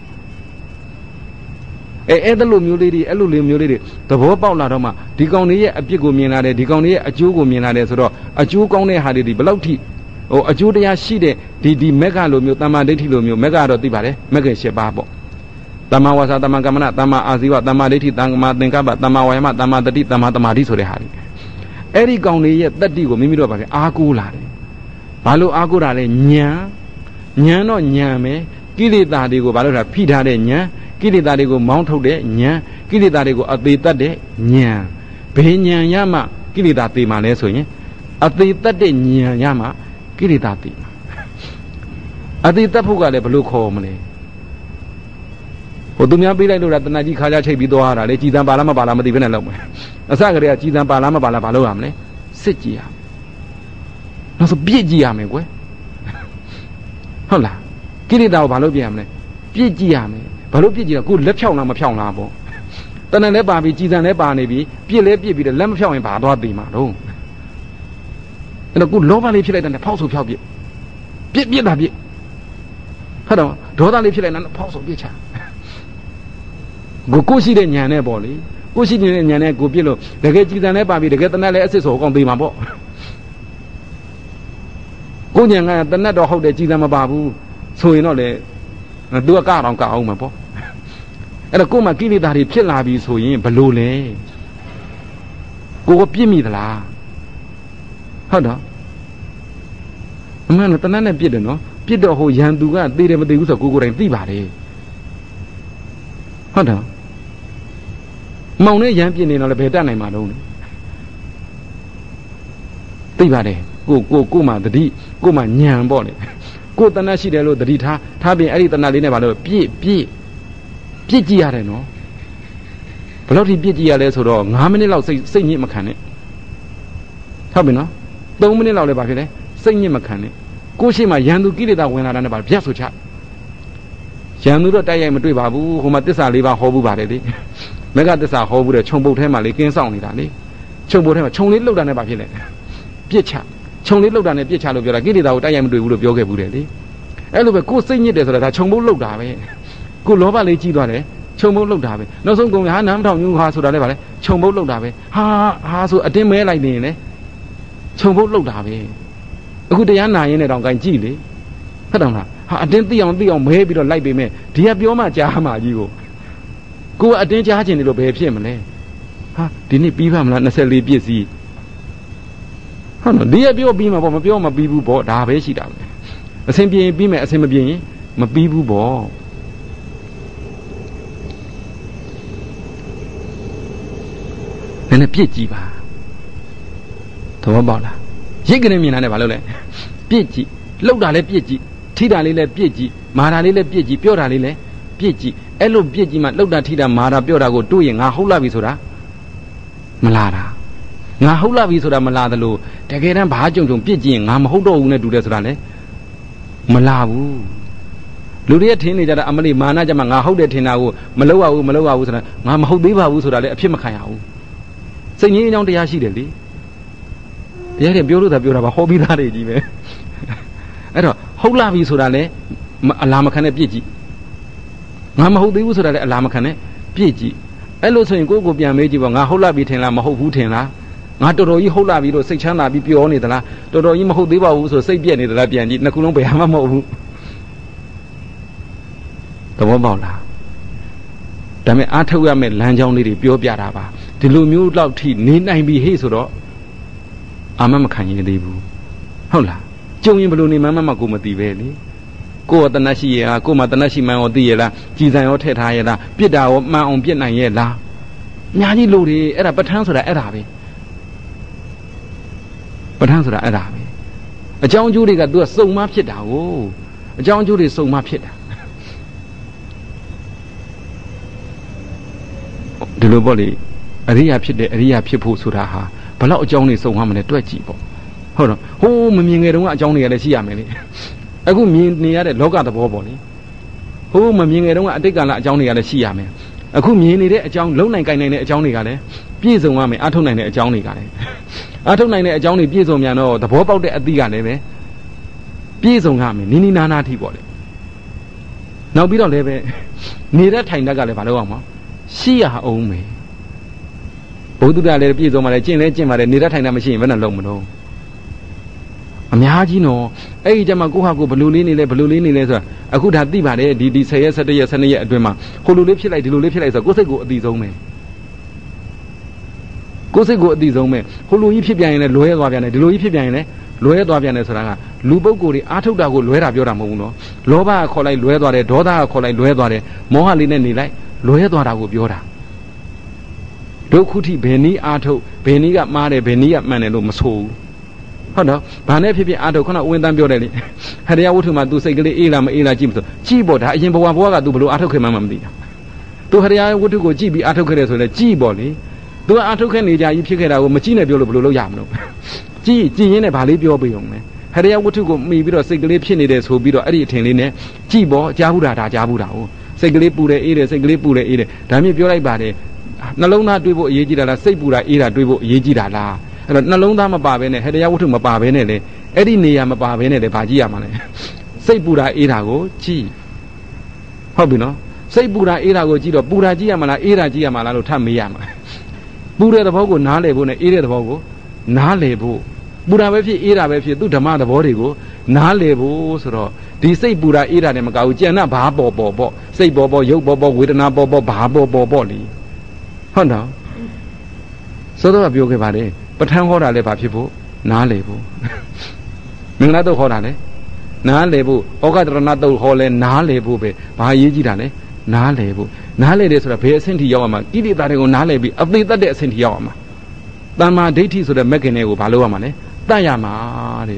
Speaker 1: အဲ့လိုမျိုးလေးတွေအဲ့လိုမျိုးလေးတွေသဘောပေါက်လာတော့မှဒီကောင်တွေရဲ့အပြစ်ကိုမြင်လာတယ်ဒီကောင်တွေရဲ့အကျိုးကိုမြင်လာတယ်ဆိုတော့အကျိုးကောင်းတဲ့ဟာတွေဒီဘယ်လောက်ထိဟိုအကျိုးတရားရှိတဲ့ဒီမက္ခလိုမျိုးတမ္မာဒိဋ္ဌိလိုမျိုးမက္ခတော့သိပါတယ်မက္ခ၈ပါးပေါ့တမ္မာဝါစာတမ္မာကမ္မနာတမ္မာအာဇီဝတမ္မာဒိဋ္ဌိတမ္မာသင်္ကပ္ပတမ္မာဝါယမတမ္မာတတိတမ္မာသမာဓိဆိုတဲ့ဟာတွေအဲ့ဒီကောင်တွေရဲ့တတ္တိကိုမိမိတို့ပါပဲအားကိုးလာတယ်ဘာလို့အားကိုးတာလဲဉာဏ်တော့ဉာဏ်ပဲကိလေသာတွေကိုဘာလို့လဲဖိထားတဲ့ဉာဏ်ကိလေသာတွေကိုမောင်းထုတ်တဲ့ဉာဏ်ကိလေသာတွေကိုအသေးတတ်တဲ့ဉာဏ်ဘယ်ဉာဏ်ရမှကိလေသာသေမှာလဲဆိုရင်အသေးတတ်တဲ့ဉာဏ်ရမှကိလေသာသေမှာအသေးတတ်ဖို့ကလည်းဘလို့ခေါ်မလဲဟိုသူများပေးလိုက်လို့လားတဏှာကြီးခါကြချိတ်ပြီးသွားတာလေကြည်စံပါလားမပါလားမသိဘဲနဲ့လောက်မယ်အစကတည်းကကြည်စံပါလားမပါလားဘာလို့ရမလဲစစ်ကြည့်ရနောက်ဆိုပြည့်ကြည့်ရမယ်ကွယ်ဟုတ်လားကိလေသာကိုဘာလို့ပြည့်ရမလဲပြည့်ကြည့်ရမယ်ဘာလို့ပြစ်ကြည့်တော့ကိုလက်ဖြောင်းလားမဖြောင်းလားပေါ့တဏှာလည်းပါပြီကြည်စံလည်းပါနေပြီပြစ်လည်းပြစ်ပြီးတော့လက်မဖြောင်းရင်ဘာသွားသေးမှာတော့အဲ့တော့ကိုလောဘလေးဖြစ်လိုက်တဲ့ဖောက်ဆိုဖြောက်ပြစ်တာပြစ်ဟုတ်တော့ဒေါသလေးဖြစ်လိုက်တဲ့ဖောက်ဆိုပြစ်ချကိုရှိတဲ့ညံနဲ့ပေါ့လေကိုရှိနေတဲ့ညံနဲ့ကိုပြစ်လို့တကယ်ကြည်စံလည်းပါပြီတကယ်တဏှာလည်းအစ်စ်ဆိုအကောင်သေးမှာပေါ့ကိုညံကတဏှာတော့ဟုတ်တယ်ကြည်စံမပါဘူးဆိုရင်တော့လေသူကကတော့ကအောင်မှာပေါ့အဲ့တော့ကိုယ်မှာကိလေသာတွေဖြစ်လာပြီဆိုရင်ဘလို့လဲကိုကပြစ်မိသလားဟုတ်တော့အမှန်တော့တဏှာနဲ့ပြစ်တယ်နော်ပြစ်တော့ဟိုရန်သူကသေတယ်မသေဘူးဆိုကိုယ်တိုင်သိပါတယ်ဟုတ်တော့မောင်နဲ့ရန်ပြစ်နေတော့လည်းဘယ်တတ်နိုင်မှာတော့သိပါတယ်ကိုမှတတိကိုမှညံပေါ့လေကိုယ်တဏှာရှိတယ်လို့တတိထားပြင်အဲ့ဒီတဏှာလေးနဲ့ဘာလို့ပြစ်ကြည့်ရတယ်နော်ဘယ်လောက်ထိပြစ်ကြည့်ရလဲဆိုတော့9မိနစ်လောက်စိတ်ညစ်မခံနဲ့ဟုတ်ပြီနော်3မိနစ်လောက်လည်းဘာဖြစ်လဲစိတ်ညစ်မခံနဲ့ကိုရှိမှရန်သူကိလေသာဝင်လာတာနဲ့ဘာပြတ်ဆိုချရန်သူတော့တိုက်ရိုက်မတွေ့ပါဘူးဟိုမှာတစ္ဆာ၄ပါးဟောဘူးပါတယ်လေမက္ခတစ္ဆာဟောဘူးတဲ့ခြုံပုတ်ထဲမှာလေကင်းဆောင်နေတာလေခြုံပုတ်ထဲမှာခြုံလေးလှုပ်တာနဲ့ဘာဖြစ်လဲပြစ်ချခြုံလေးလှုပ်တာနဲ့ပြစ်ချလို့ပြောတာကိလေသာကိုတိုက်ရိုက်မတွေ့ဘူးလို့ပြောခဲ့ဘူးတယ်လေအဲ့လိုပဲကိုစိတ်ညစ်တယ်ဆိုတာဒါခြုံပုတ်လှုပ်တာပဲကိုလောဘလေးကြီးသွားတယ်ခြုံပုတ်လှုပ်တာပဲနောက်ဆုံးကုန်ဟာနားမထောင်ညူဟာဆိုတာလည်းဗါလဲခြုံပုတ်လှုပ်တာပဲဟာဆိုအတင်းမဲလိုက်နေရင်လေခြုံပုတ်လှုပ်တာပဲအခုတရားနာရင်းနဲ့တောင်ကန်ကြည့်လေဟုတ်တယ်မလားဟာအတင်းသိအောင်မဲပြီးတော့လိုက်ပေမဲ့ဒီကပြောမှကြားမှကြီးကိုကအတင်းကြားခြင်းတယ်လို့ဘယ်ဖြစ်မလဲဟာဒီနေ့ပြီးပါမလား24ပြည့်စည်ဟုတ်နော်ဒီကပြောပြီးမှာပေါ့မပြောမပြီးဘူးပေါ့ဒါပဲရှိတာပဲအစဉ်ပြေရင်ပြီးမယ်အစဉ်မပြေရင်မပြီးဘူးပေါ့နည်းနည်းပြစ်ကြည့်ပါသဘောပေါက်လားရိတ်ကနေမြင်တာနဲ့ဘာလုပ်လဲပြစ်ကြည့်လှုပ်တာလည်းပြစ်ကြည့်ထိတာလေးလည်းပြစ်ကြည့်မာတာလေးလည်းပြစ်ကြည့်ပြောတာလေးလည်းပြစ်ကြည့်အဲ့လိုပြစ်ကြည့်မှလှုပ်တာထိတာမာတာပြောတာကိုတွေးရင်ငါဟုတ်လာပြီဆိုတာမလားတာငါဟုတ်လာပြီဆိုတာမလားသလိုတကယ်တမ်းဘာကြုံပြစ်ကြည့်ရင်ငါမဟုတ်တော့ဘူးနဲ့တူတယ်ဆိုတာလေမလားဘူးလူတွေထင်းနေကြတာအမလီမာနကြမှာငါဟုတ်တယ်ထင်တာကိုမလုပ်ရဘူးဆိုတာငါမဟုတ်သေးပါဘူးဆိုတာလည်းအဖြစ်မခံရဘူးစိတ်ငြိမ်းအကြောင်းတရားရှိတယ်လေတရားတွေပြောလို့သာပြောတာပါဟောပြီးသားတွေကြီးပဲအဲ့တော့ဟုတ်လားပြီဆိုတာလည်းအလားမခံနဲ့ပြည့်ကြည့်ငါမဟုတ်သေးဘူးဆိုတာလည်းအလားမခံနဲ့ပြည့်ကြည့်အဲ့လိုဆိုရင်ကိုယ့်ကိုပြန်မေးကြည့်ပေါ့ငါဟုတ်လားပြီထင်လားမဟုတ်ဘူးထင်လားငါတော်တော်ကြီးဟုတ်လားပြီလို့စိတ်ချမ်းသာပြီးပြောနေသလားတော်တော်ကြီးမဟုတ်သေးပါဘူးဆိုစိတ်ပြက်နေသလားပြန်ကြည့်နှစ်ခုလုံးဘယ်မှမဟုတ်ဘူးသဘောပေါက်လားဒါပေမဲ့အားထုတ်ရမယ့်လမ်းကြောင်းလေးတွေပြောပြတာပါဒီလိုမျိုးလောက်ထိနေနိုင်ပြီဟေ့ဆိုတော့အာမမခံရသေးဘူးဟုတ်လားကြုံရင်ဘယ်လိုနေမှမကိုမသိပဲလေကိုယ်ကတဏှရှိရလားကိုယ်မှာတဏှရှိမှန်းရောသိရလားကြည်စံရောထည့်ထားရလားပြစ်တာရောမှန်အောင်ပြစ်နိုင်ရဲ့လားအများကြီးလို့တယ်အဲ့ဒါပဋ္ဌာန်းဆိုတာအဲ့ဒါပဲပဋ္ဌာန်းဆိုတာအဲ့ဒါပဲအကြောင်းအကျိုးတွေက तू ကစုံမဖြစ်တာကိုအကြောင်းအကျိုးတွေစုံမဖြစ်တာဒီလိုပေါ့လေအရိယာဖြစ်တဲ့အရိယာဖြစ်ဖို့ဆိုတာဟာဘယ်လောက်အကြောင်းတွေစုံမှမလဲတွက်ကြည့်ပေါ့ဟုတ်တော့ဟိုးမမြင်ငယ်တုန်းကအကြောင်းတွေကလည်းရှိရမယ်လေအခုမြင်နေရတဲ့လောကသဘောပေါ့လေဟိုးမမြင်ငယ်တုန်းကအတိတ်ကာလအကြောင်းတွေကလည်းရှိရမယ်အခုမြင်နေတဲ့အကြောင်းလုံနိုင်ကိုင်နိုင်တဲ့အကြောင်းတွေကလည်းပြည့်စုံရမယ်အထုတ်နိုင်တဲ့အကြောင်းတွေကလည်းအထုတ်နိုင်တဲ့အကြောင်းတွေပြည့်စုံမြန်တော့သဘောပေါက်တဲ့အသည့်ကလည်းပဲပြည့်စုံရမယ်နီးနီးနားနားထိပေါ့လေနောက်ပြီးတော့လည်းပဲနေတဲ့ထိုင်တတ်ကလည်းမလုပ်အောင်ပါရှိရအောင်မယ်ဘုဒ္ဓတရားလည်းပြည့်စုံပါလေကျင့်လဲကျင့်ပါလေနေတဲ့ထိုင်တတ်မရှိရင်ဘယ်နဲ့လုံးမလို့အများကြီးနော်အဲ့ဒီကျမှကိုဟာကိုဘလူလေးနေလဲဆိုတာအခုဒါသိပါတယ်ဒီ10ရက်17ရက်12ရက်အတွင်းမှာဟိုလိုလေးဖြစ်လိုက်ဒီလိုလေးဖြစ်လိုက်ဆိုတော့ကိုယ်စိတ်ကိုအတိဆုံးပဲကိုယ်စိတ်ကိုအတိဆုံးပဲဟိုလိုကြီးဖြစ်ပြန်ရင်လည်းလွဲသွားပြန်တယ်ဒီလိုကြီးဖြစ်ပြန်ရင်လည်းလွဲသွားပြန်တယ်ဆိုတာကလူပုဂ္ဂိုလ်တွေအားထုတ်တာကိုလွဲတာပြောတာမဟုတ်ဘူးနော်လောဘကခေါ်လိုက်လွဲသွားတယ်ဒေါသကခေါ်လိုက်လွဲသွားတယ်မောဟလေးနဲ့နေလိုက်လွဲသွားတာကိုပြောတာဒုက္ခုထိဘယ်နည်းအားထုတ်ဘယ်နည်းကမှားတယ်ဘယ်နည်းကမှန်တယ်လို့မဆိုဘူးဟုတ်တော့ဘာနဲ့ဖြစ်ဖြစ်အားထုတ်ခုနဝင်းတန်းပြောတယ်လေဟရိယဝတ္ထုမှာ तू စိတ်ကလေးအေးလားမအေးလားကြည့်မဆိုကြည့်ပေါ့ဒါအရင်ဘဝက तू ဘလို့အားထုတ်ခဲ့မှမသိတာ तू ဟရိယဝတ္ထုကိုကြည့်ပြီးအားထုတ်ခဲ့တယ်ဆိုရင်ကြည့်ပေါ့လေ तू အားထုတ်ခဲ့နေကြကြီးဖြစ်ခဲ့တာကိုမကြည့်နဲ့ပြောလို့ဘလို့လုပ်ရမလို့ကြည့်ရင်းနဲ့ဘာလေးပြောပြအောင်လဲဟရိယဝတ္ထုကိုမှီပြီးတော့စိတ်ကလေးဖြစ်နေတယ်ဆိုပြီးတော့အဲ့ဒီအထင်လေးနဲ့ကြည့်ပေါ့ကြားဘူးတာဒါကြားဘူးတာဟုတ်စိတ်ကလေးပူတယ်အေးတယ်စိတ်ကလေးပူတယ်အေးတယ်ဒါမျိုးပြောလိုက်ပါတယ်နှလုံးသားတွေးဖို့အရေးကြီးတာလားစိတ်ပူတာအေးတာတွေးဖို့အရေးကြီးတာလားအဲ့တော့နှလုံးသားမပါဘဲနဲ့ဟရိယဝတ္ထုမပါဘဲနဲ့လေအဲ့ဒီနေရာမပါဘဲနဲ့လေဘာကြည့်ရမှာလဲစိတ်ပူတာအေးတာကိုကြည့်ဟုတ်ပြီနော်စိတ်ပူတာအေးတာကိုကြည့်တော့ပူတာကြည့်ရမှာလားအေးတာကြည့်ရမှာလားလို့ထပ်မေးရမှာပူတဲ့သဘောကိုနားလည်ဖို့နဲ့အေးတဲ့သဘောကိုနားလည်ဖို့ပူတာပဲဖြစ်အေးတာပဲဖြစ်သူဓမ္မသဘောတွေကိုနားလည်ဖို့ဆိုတော့ဒီစိတ်ပူတာအေးတာနဲ့မကဘူးကြံ့ဘာပေါ်စိတ်ပေါ်ရုပ်ပေါ်ဝေဒနာပေါ်ဘာပေါ်လေဟုတ်တော့ဆိုတော့ပြောခဲ့ပါလေပဋ္ဌာန်းဟောတာလည်းဘာဖြစ်ဖို့နားလည်ဖို့မင်္ဂလာတုတ်ဟောတာလည်းနားလည်ဖို့ဩဃတရဏတုတ်ဟောလဲနားလည်ဖို့ပဲဘာအရေးကြီးတာလဲနားလည်ဖို့နားလည်တယ်ဆိုတာဘယ်အဆင့်ထိရောက်အောင်မှာကိလေသာတွေကိုနားလည်ပြီးအသေးသက်တဲ့အဆင့်ထိရောက်အောင်မှာတမ္မာဒိဋ္ဌိဆိုတဲ့မဂ္ဂင်တွေကိုဘာလုပ်ရမှာလဲတတ်ရမှာတဲ့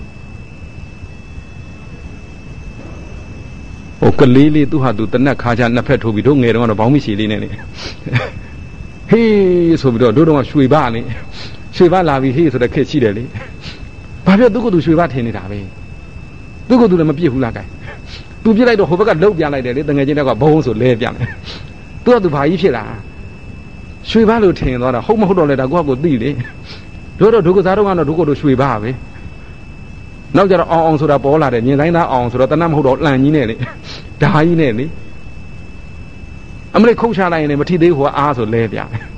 Speaker 1: ဟိုကလေးလေးသူ့ဟာသူတနက်ခါချနှစ်ဖက်ထိုးပြီးတို့ငယ်တော့ဘောင်းမရှိလေးနဲ့လေဟေးဆိုပြီးတော့တို့တော့ရွှေဘာလေရွှေဘာလာပြီးဟေးဆိုတဲ့ခက်ရှိတယ်လေဘာဖြစ်သူကသူရွှေဘာထင်နေတာပဲသူကသူလည်းမပြစ်ဘူးလားကဲသူပြစ်လိုက်တော့ဟိုဘက်ကလှုပ်ပြလိုက်တယ်လေတငယ်ချင်းတက်ကဘုံဆိုလဲပြတယ်သူကသူဘာကြီးဖြစ်လာရွှေဘာလို့ထင်သွားတာဟုတ်မဟုတ်တော့လဲဒါကိုကကိုသိလေတို့တော့ဒုက္ခစားတော့ကတော့ဒုက္ခတို့ရွှေဘာပဲနောက်ကြတော့အောင်ဆိုတာပေါ်လာတယ်မြင်တိုင်းသားအောင်ဆိုတော့တဏှမဟုတ်တော့လှန်ကြီးနဲ့လေဓာကြီးနဲ့လေအမလေးခုတ်ချလိုက်ရင်လည်းမထီသေးဟိုအားဆိုလဲပြ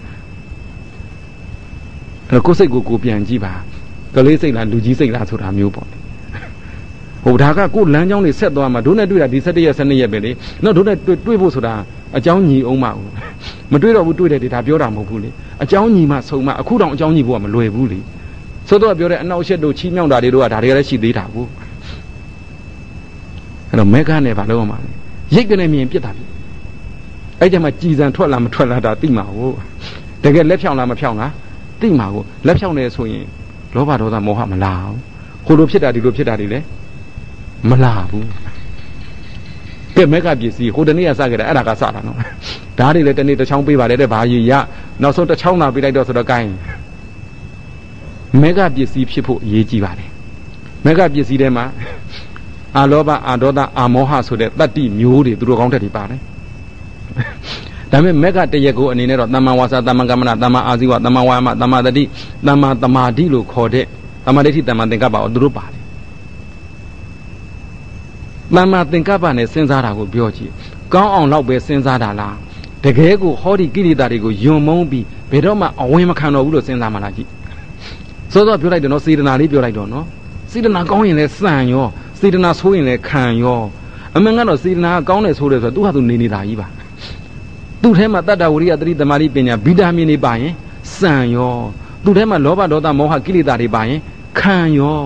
Speaker 1: အဲ့ကိုယ်စိတ်ကိုပြန်ကြည့်ပါကလေးစိတ်လားလူကြီးစိတ်လားဆိုတာမျိုးပေါ့ဟိုဒါကကိုယ်လမ်းကြောင်းတွေဆက်သွားမှာတို့နဲ့တွေ့တာဒီ17ရက်12ရက်ပဲလေနော်တို့နဲ့တွေ့ဖို့ဆိုတာအကြောင်းညီအောင်မဟုတ်မတွေ့တော့ဘူးတွေ့တယ်ဒါပြောတာမဟုတ်ဘူးလေအကြောင်းညီမှဆုံးမအခုတောင်အကြောင်းညီဖို့ကမလွယ်ဘူးလေဆိုတော့ပြောတဲ့အနောက်ရှက်တို့ချီးမြှောက်တာတွေတို့ကဒါတွေကလည်းရှိသေးတာကိုအဲ့တော့မဲကနဲ့ဘာလို့အောင်မလဲရိတ်ကနေမြင်ပြစ်တာပြီအဲ့ကြမှာကြည်စံထွက်လာမထွက်လာတာသိမှာဟုတ်တကယ်လက်ဖြောင်းလားမဖြောင်းလားသိမှာကိုလက်ဖြောင်းနေဆိုရင်လောဘဒေါသမောဟမလာဘူးဟိုလိုဖြစ်တာဒီလိုဖြစ်တာတွေလည်းမလာဘူးကဲမဲကပစ္စည်းဟိုတနေ့ကစခဲ့တာအဲ့ဒါကစတာနော်ဒါတွေလည်းတနေ့တစ်ချောင်းပေးပါတယ်တဲ့ဘာကြီးရနောက်ဆုံးတစ်ချောင်းသာပေးလိုက်တော့ဆိုတော့ကိုင်းမဲကပစ္စည်းဖြစ်ဖို့အရေးကြီးပါတယ်မဲကပစ္စည်းထဲမှာအာလောဘအာဒေါသအာမောဟဆိုတဲ့တတ္တိမျိုးတွေသူတို့ကောင်းတဲ့တွေပါတယ်ဒါပေမဲ့မက်ကတရက်ကိုအနေနဲ့တော့သမ္မာဝါစာသမ္မာကမ္မနာသမ္မာအာဇီဝသမ္မာဝါယာမသမ္မာတတိသမ္မာသမာဓိလို့ခေါ်တဲ့သမ္မာဒိဋ္ဌိသမ္မာသင်္ကပ္ပကိုသူတို့ပါတယ်သမ္မာသင်္ကပ္ပနဲ့စဉ်းစားတာကိုပြောကြည့်ကောင်းအောင်လောက်ပဲစဉ်းစားတာလားတကယ်ကိုဟောဒီကိလေသာတွေကိုယွံမုန်းပြီးဘယ်တော့မှအဝင်မခံတော့ဘူးလို့စဉ်းစားမှလားကြည့်စောစောပြောလိုက်တယ်နော်စေတနာလေးပြောလိုက်တော့နော်စေတနာကောင်းရင်လည်းစံရောစေတနာဆိုးရင်လည်းခံရောအမှန်ကတော့စေတနာကောင်းတယ်ဆိုတယ်ဆိုတော့သူဟာသူနေနေတာကြီးပါသူ့ထဲမှာတတ္တဝရိယသတိသမာဓိပညာဗီတာမင်တွေပါရင်စံရောသူ့ထဲမှာလောဘဒေါသမောဟကိလေသာတွေပါရင်ခံရော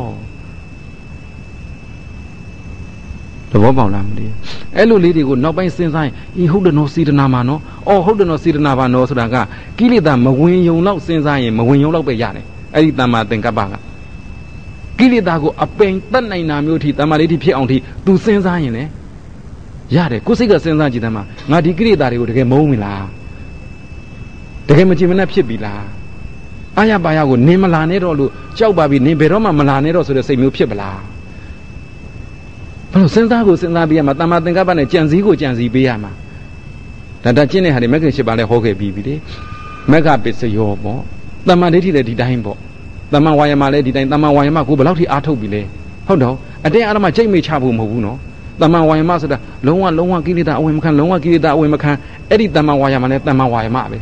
Speaker 1: သဘောပေါက်လားမသိအဲ့လိုလေးတွေကိုနောက်ပိုင်းစဉ်းစားရင်ဤဟုတ်တယ်နော်စေတနာမှာနော်အော်ဟုတ်တယ်နော်စေတနာပါနော်ဆိုတာကကိလေသာမဝင်ယုံလောက်စဉ်းစားရင်မဝင်ယုံလောက်ပဲရတယ်အဲ့ဒီတမ္မာသင်္ကပ္ပကကိလေသာကိုအပိန်တတ်နိုင်တာမျိုးထိတမ္မာဒိဋ္ဌိဖြစ်အောင်ထိသူစဉ်းစားရင်လေရတယ်ကိုယ်စိတ်ကစဉ်းစားကြည့်တယ်မှာငါဒီကိလေသာတွေကိုတကယ်မုန်းပြီလားတကယ်မကြည်မနှက်ဖြစ်ပြီလားအာရပါရကိုနင်မလာနဲ့တော့လို့ကြောက်ပါပြီနင်ဘယ်တော့မှမလာနဲ့တော့ဆိုတဲ့စိတ်မျိုးဖြစ်ပလားဘယ်လိုစဉ်းစားကိုစဉ်းစားပေးရမှာတမ္မာသင်္ကပ္ပနဲ့ကြံစည်ကိုကြံစည်ပေးရမှာဒါကျင့်တဲ့ဟာတွေမဂ္ဂင်၈ပါးလည်းဟောခဲ့ပြီးပြီလေမဂ္ဂပစ္စယောပေါ့တမ္မာဒိဋ္ဌိလည်းဒီတိုင်းပေါ့တမ္မာဝါယမလည်းဒီတိုင်းတမ္မာဝါယမကိုဘယ်လောက်ထိအားထုတ်ပြီလဲဟုတ်တော့အတင်းအားမချိတ်မိချဖို့မဟုတ်ဘူးနော်တမ္မာဝါယမဆိုတာလုံးဝကိလေသာအဝင်မခံလုံးဝကိလေသာအဝင်မခံအဲ့ဒီတမ္မာဝါယမလည်းတမ္မာဝါယမပဲ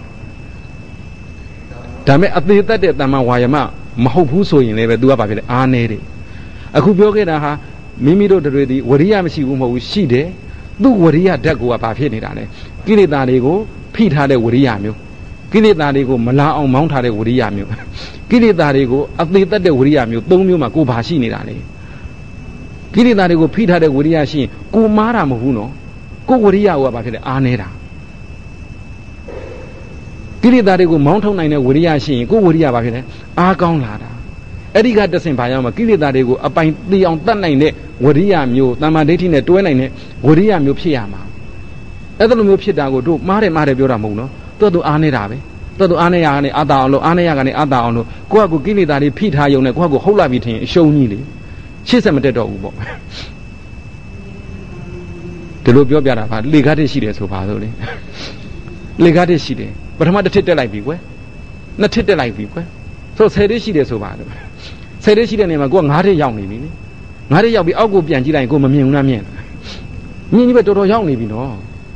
Speaker 1: ဒါမဲ့အသေးသက်တဲ့တမ္မာဝါယမမဟုတ်ဘူးဆိုရင်လည်းပဲ तू ကဘာဖြစ်လဲအားနေတယ်အခုပြောခဲ့တာဟာမိမိတို့တွေဒီဝရိယမရှိဘူးမဟုတ်ဘူးရှိတယ်သူ့ဝရိယဓာတ်ကိုကဘာဖြစ်နေတာလဲကိလေသာတွေကိုဖိထားတဲ့ဝရိယမျိုးကိလေသာတွေကိုမလာအောင်မောင်းထားတဲ့ဝရိယမျိုးကိလေသာတွေကိုအသေးသက်တဲ့ဝရိယမျိုး၃မျိုးမှာကိုဘာရှိနေတာလဲကိလေသာတွေကိုဖိထားတဲ့ဝရိယရှိရင်ကိုမားတာမဟုတ်ဘူးနော်ကိုဝရိယကဘာဖြစ်လဲအားနေတာကိလေသာတွေကိုမောင်းထုတ်နိုင်တဲ့ဝရိယရှိရင်ကိုဝရိယဘာဖြစ်လဲအားကောင်းလာတာအဲ့ဒီကတဆင့်ဘာရောက်မှာကိလေသာတွေကိုအပိုင်သိအောင်တတ်နိုင်တဲ့ဝရိယမျိုးတမ္မာဒိဋ္ဌိနဲ့တွဲနိုင်တဲ့ဝရိယမျိုးဖြစ်ရမှာအဲ့လိုမျိုးဖြစ်တာကိုတို့မှားတယ်ပြောတာမဟုတ်နော်သူအားနေတာပဲသူအားနေရကနေအာတာအောင်လို့အားနေရကနေအာတာအောင်လို့ကိုယ့်ကကိလေသာတွေဖိထားရုံနဲ့ကိုယ့်ကဟုတ်လာပြီထင်အရှုံးကြီးလေရှေ့ဆက်မတက်တော့ဘူးပေါ့ဒီလိုပြောပြတာပါလေကားတစ်ရှိတယ်ဆိုပါဆိုလေလေကားတစ်ရှိတယ်ပထမတစ်ထစ်တက်လိုက်ပြီကွယ်နှစ်ထစ်တက်လိုက်ပြီကွယ်ဆို10ထစ်ရှိတယ်ဆိုပါတော့10ထစ်ရှိတဲ့နေရာမှာကိုက9ထစ်ရောက်နေပြီလေ9ထစ်ရောက်ပြီးအောက်ကိုပြန်ကြည့်လိုက်ရင်ကိုမမြင်ဘူးလားမြင်ကြီးပဲတော်တော်ရောက်နေပြီနော်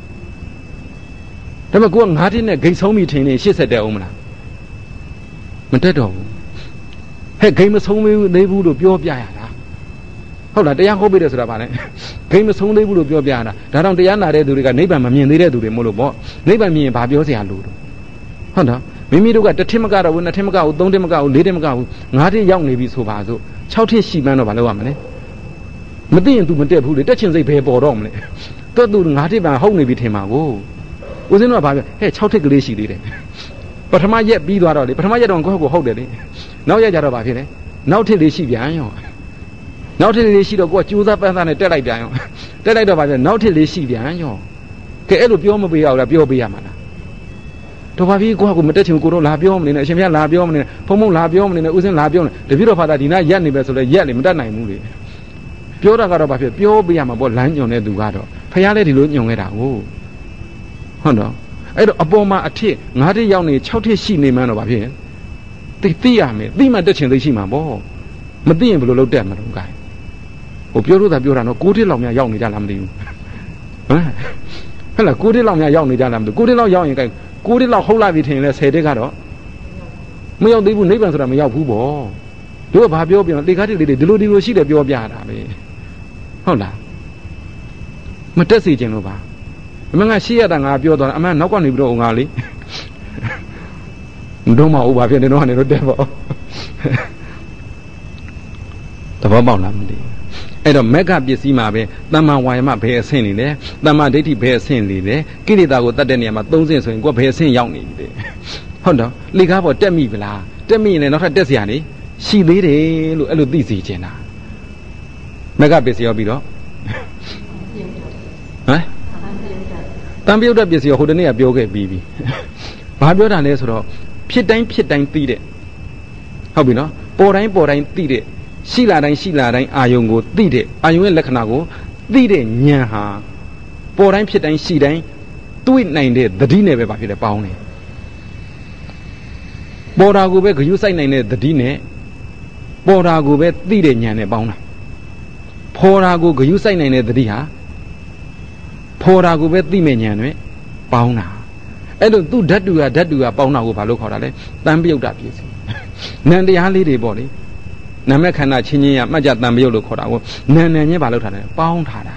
Speaker 1: ဒါပေမဲ့ကိုက9ထစ်နဲ့ဂိတ်ဆုံးပြီထင်နေ80တက်အောင်မလားမတက်တော့ဘူးဟဲ့ဂိတ်မဆုံးသေးဘူးလို့ပြောပြရတာဟုတ်လားတရားဟောပေးတယ်ဆိုတာဗာလဲဂိမ်းမဆုံးသေးဘူးလို့ပြောပြတာဒါတော့တရားနာတဲ့သူတွေကနိဗ္ဗာန်မမြင်သေးတဲ့သူတွေမို့လို့ပေါ့နိဗ္ဗာန်မြင်ရင်ဘာပြောစရာလို့ဟုတ်တော့မိမိတို့ကတစ်ထစ်မကတော့ဘူးနှစ်ထစ်မကဘူးသုံးထစ်မကဘူးလေးထစ်မကဘူးငါးထစ်ရောက်နေပြီဆိုပါစို့6ထစ်ရှိမှန်းတော့ဘာလုပ်ရမလဲမသိရင် तू မတက်ဘူးလေတက်ချင်စိတ်ဘယ်ပေါ်တော့မလဲတော့ तू ငါးထစ်ပန်ဟုတ်နေပြီထင်ပါကိုဦးစင်းတို့ကဘာပြောဟဲ့6ထစ်ကလေးရှိသေးတယ်ပထမရက်ပြီးသွားတော့လေပထမရက်တော့ကိုယ့်ကိုဟုတ်တယ်လေနောက်ရက်ကြတော့ဘာဖြစ်လဲနောက်ထစ်လေးရှိပြန်ရောနောက်ထစ်လေးရှိတော့ကိုကကြိုးစားပန်းစားနဲ့တက်လိုက်ပြန်ရောတက်လိုက်တော့ဗာပြနောက်ထစ်လေးရှိပြန်ရောကဲအဲ့လိုပြောမပေးရဘူးလားပြောပေးရမှာလားတော့ဗာပြီးကိုကမတက်ချင်ကိုတော့လာပြောမနေနဲ့အရှင်ဘုရားလာပြောမနေနဲ့ဖုံဖုံလာပြောမနေနဲ့ဦးစင်းလာပြောနေတပည့်တော်ဖာသာဒီနာရက်နေပဲဆိုလဲရက်လေမတက်နိုင်ဘူးလေပြောတာကတော့ဗာဖြစ်ပြောပေးရမှာပေါ့လမ်းညွန်တဲ့သူကတော့ဖះလည်းဒီလိုညွန်ခဲ့တာဟုတ်တော့အဲ့တော့အပေါ်မှာအထစ်9ထစ်ရောက်နေ6ထစ်ရှိနေမှန်းတော့ဗာဖြစ်သိရမယ်သိမှတက်ချင်သိရှိမှာပေါ့မသိရင်ဘယ်လိုလုပ်တက်မှာတော့ကဲဟိုပြောလို့သာပြောတာနော်9ထစ်လောက်များရောက်နေကြလားမသိဘူးဟမ်ဟဲ့လား9ထစ်လောက်များရောက်နေကြလားမသိဘူး9ထစ်လောက်ရောက်ရင်ကဲ9ထစ်လောက်ဟုတ်လာပြီထင်ရင်လဲ10ထစ်ကတော့မရောက်သေးဘူးနိဗ္ဗာန်ဆိုတာမရောက်ဘူးပေါ့တို့ကဘာပြောပြန်တေခါတိလေးတွေဒီလိုရှိတယ်ပြောပြတာပဲဟုတ်လားမတက်စေချင်လို့ပါအမှန်ကရှေ့ရတာငါပြောတော့အမှန်နောက်ကနေပြီးတော့ငါလေးမတော့မဟုတ်ပါဖြစ်နေတော့ကနေတော့တက်ပေါ့သဘောပေါက်လားမသိအဲ့တော့မက္ခပစ္စည်းမှာပဲတမ္မာဝါယမဘယ်အဆင့်နေလဲတမ္မာဒိဋ္ဌိဘယ်အဆင့်နေလဲကိလေသာကိုတတ်တဲ့နေရာမှာ3ဆင့်ဆိုရင်ကိုယ်ဘယ်အဆင့်ရောက်နေပြီလဲဟုတ်တော့လေကားပေါ်တက်မိဗလားတက်မိရင်လည်းနောက်ထပ်တက်เสียနေရှိသေးတယ်လို့အဲ့လိုသိစေချင်တာမက္ခပစ္စည်းရောပြီးတော့ဟမ်တံပြုတ်တဲ့ပစ္စည်းရောဟိုတနေ့ကပြောခဲ့ပြီးပြီဘာပြောတာလဲဆိုတော့ဖြစ်တိုင်းသိတဲ့ဟုတ်ပြီနော်ပေါ်တိုင်းသိတဲ့ရှိလာတိုင်းအာယုံကိုသိတဲ့အာယုံရဲ့လက္ခဏာကိုသိတဲ့ဉာဏ်ဟာပေါ်တိုင်းဖြစ်တိုင်းရှိတိုင်းတွေ့နိုင်တဲ့သတိနဲ့ပဲပါဖြစ်တယ်ပေါင်းတယ်ပေါ်တာကိုပဲဂရုစိုက်နိုင်တဲ့သတိနဲ့ပေါ်တာကိုပဲသိတဲ့ဉာဏ်နဲ့ပေါင်းတာဖော်တာကိုဂရုစိုက်နိုင်တဲ့သတိဟာဖော်တာကိုပဲသိမဲ့ဉာဏ်နဲ့ပေါင်းတာအဲ့လိုသူ့ဓာတ်တူကပေါင်းတာကိုဘာလို့ခေါ်တာလဲတန်ပြုတ်တာပြည့်စုံနံတရားလေးတွေပေါ့လေနာမခန္ဓာချင်းချင်းရမှတ်ကြတန်ပြုတ်လို့ခေါ်တာကိုနံချင်းဘာလို့ထားတယ်ပေါင်းထားတာ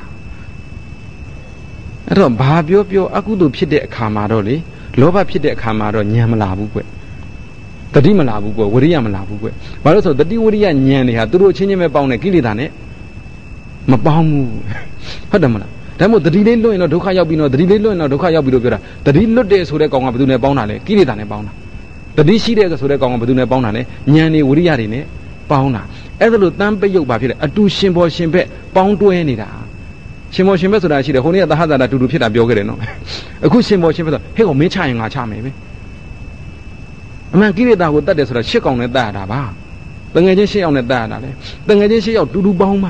Speaker 1: အဲ့တော့ဘာပြောအကုသိုလ်ဖြစ်တဲ့အခါမှာတော့လေလောဘဖြစ်တဲ့အခါမှာတော့ဉာဏ်မလာဘူးကွတတိမလာဘူးကွဝရိယမလာဘူးကွဘာလို့ဆိုတတိဝရိယဉာဏ်တွေဟာသူတို့ချင်းချင်းပဲပေါင်းတယ်ကိလေသာနဲ့မပေါင်းဘူးဟုတ်တယ်မလားဒါမို့တတိလေးလွတ်ရင်တော့ဒုက္ခရောက်ပြီးတော့တတိလေးလွတ်ရင်တော့ဒုက္ခရောက်ပြီးတော့ပြောတာတတိလွတ်တယ်ဆိုတဲ့ကောင်ကဘယ်သူနဲ့ပေါင်းတာလဲကိလေသာနဲ့ပေါင်းတာတတိရှိတဲ့ဆိုတဲ့ကောင်ကဘယ်သူနဲ့ပေါင်းတာလဲဉာဏ်တွေဝရိယတွေနဲ့ပေါင်းတာအဲ့ဒါလို့တန်ပိယုတ်ပါဖြစ်တယ်အတူရှင်ဘောရှင်ဘက်ပေါင်းတွဲနေတာရှင်ဘောရှင်ဘက်ဆိုတာရှိတယ်ဟိုနေ့ကသဟဇာတာတူတူဖြစ်တာပြောခဲ့တယ်နော်အခုရှင်ဘောရှင်ဘက်ဆိုဟဲ့ကောင်မင်းချရင်ငါချမယ်ပဲအမှန်ကိလေသာကိုတတ်တယ်ဆိုတာရှစ်ကောင်နဲ့တတ်ရတာပါတငယ်ချင်းရှစ်ယောက်နဲ့တတ်ရတာလေတငယ်ချင်းရှစ်ယောက်တူတူပေါင်းမှ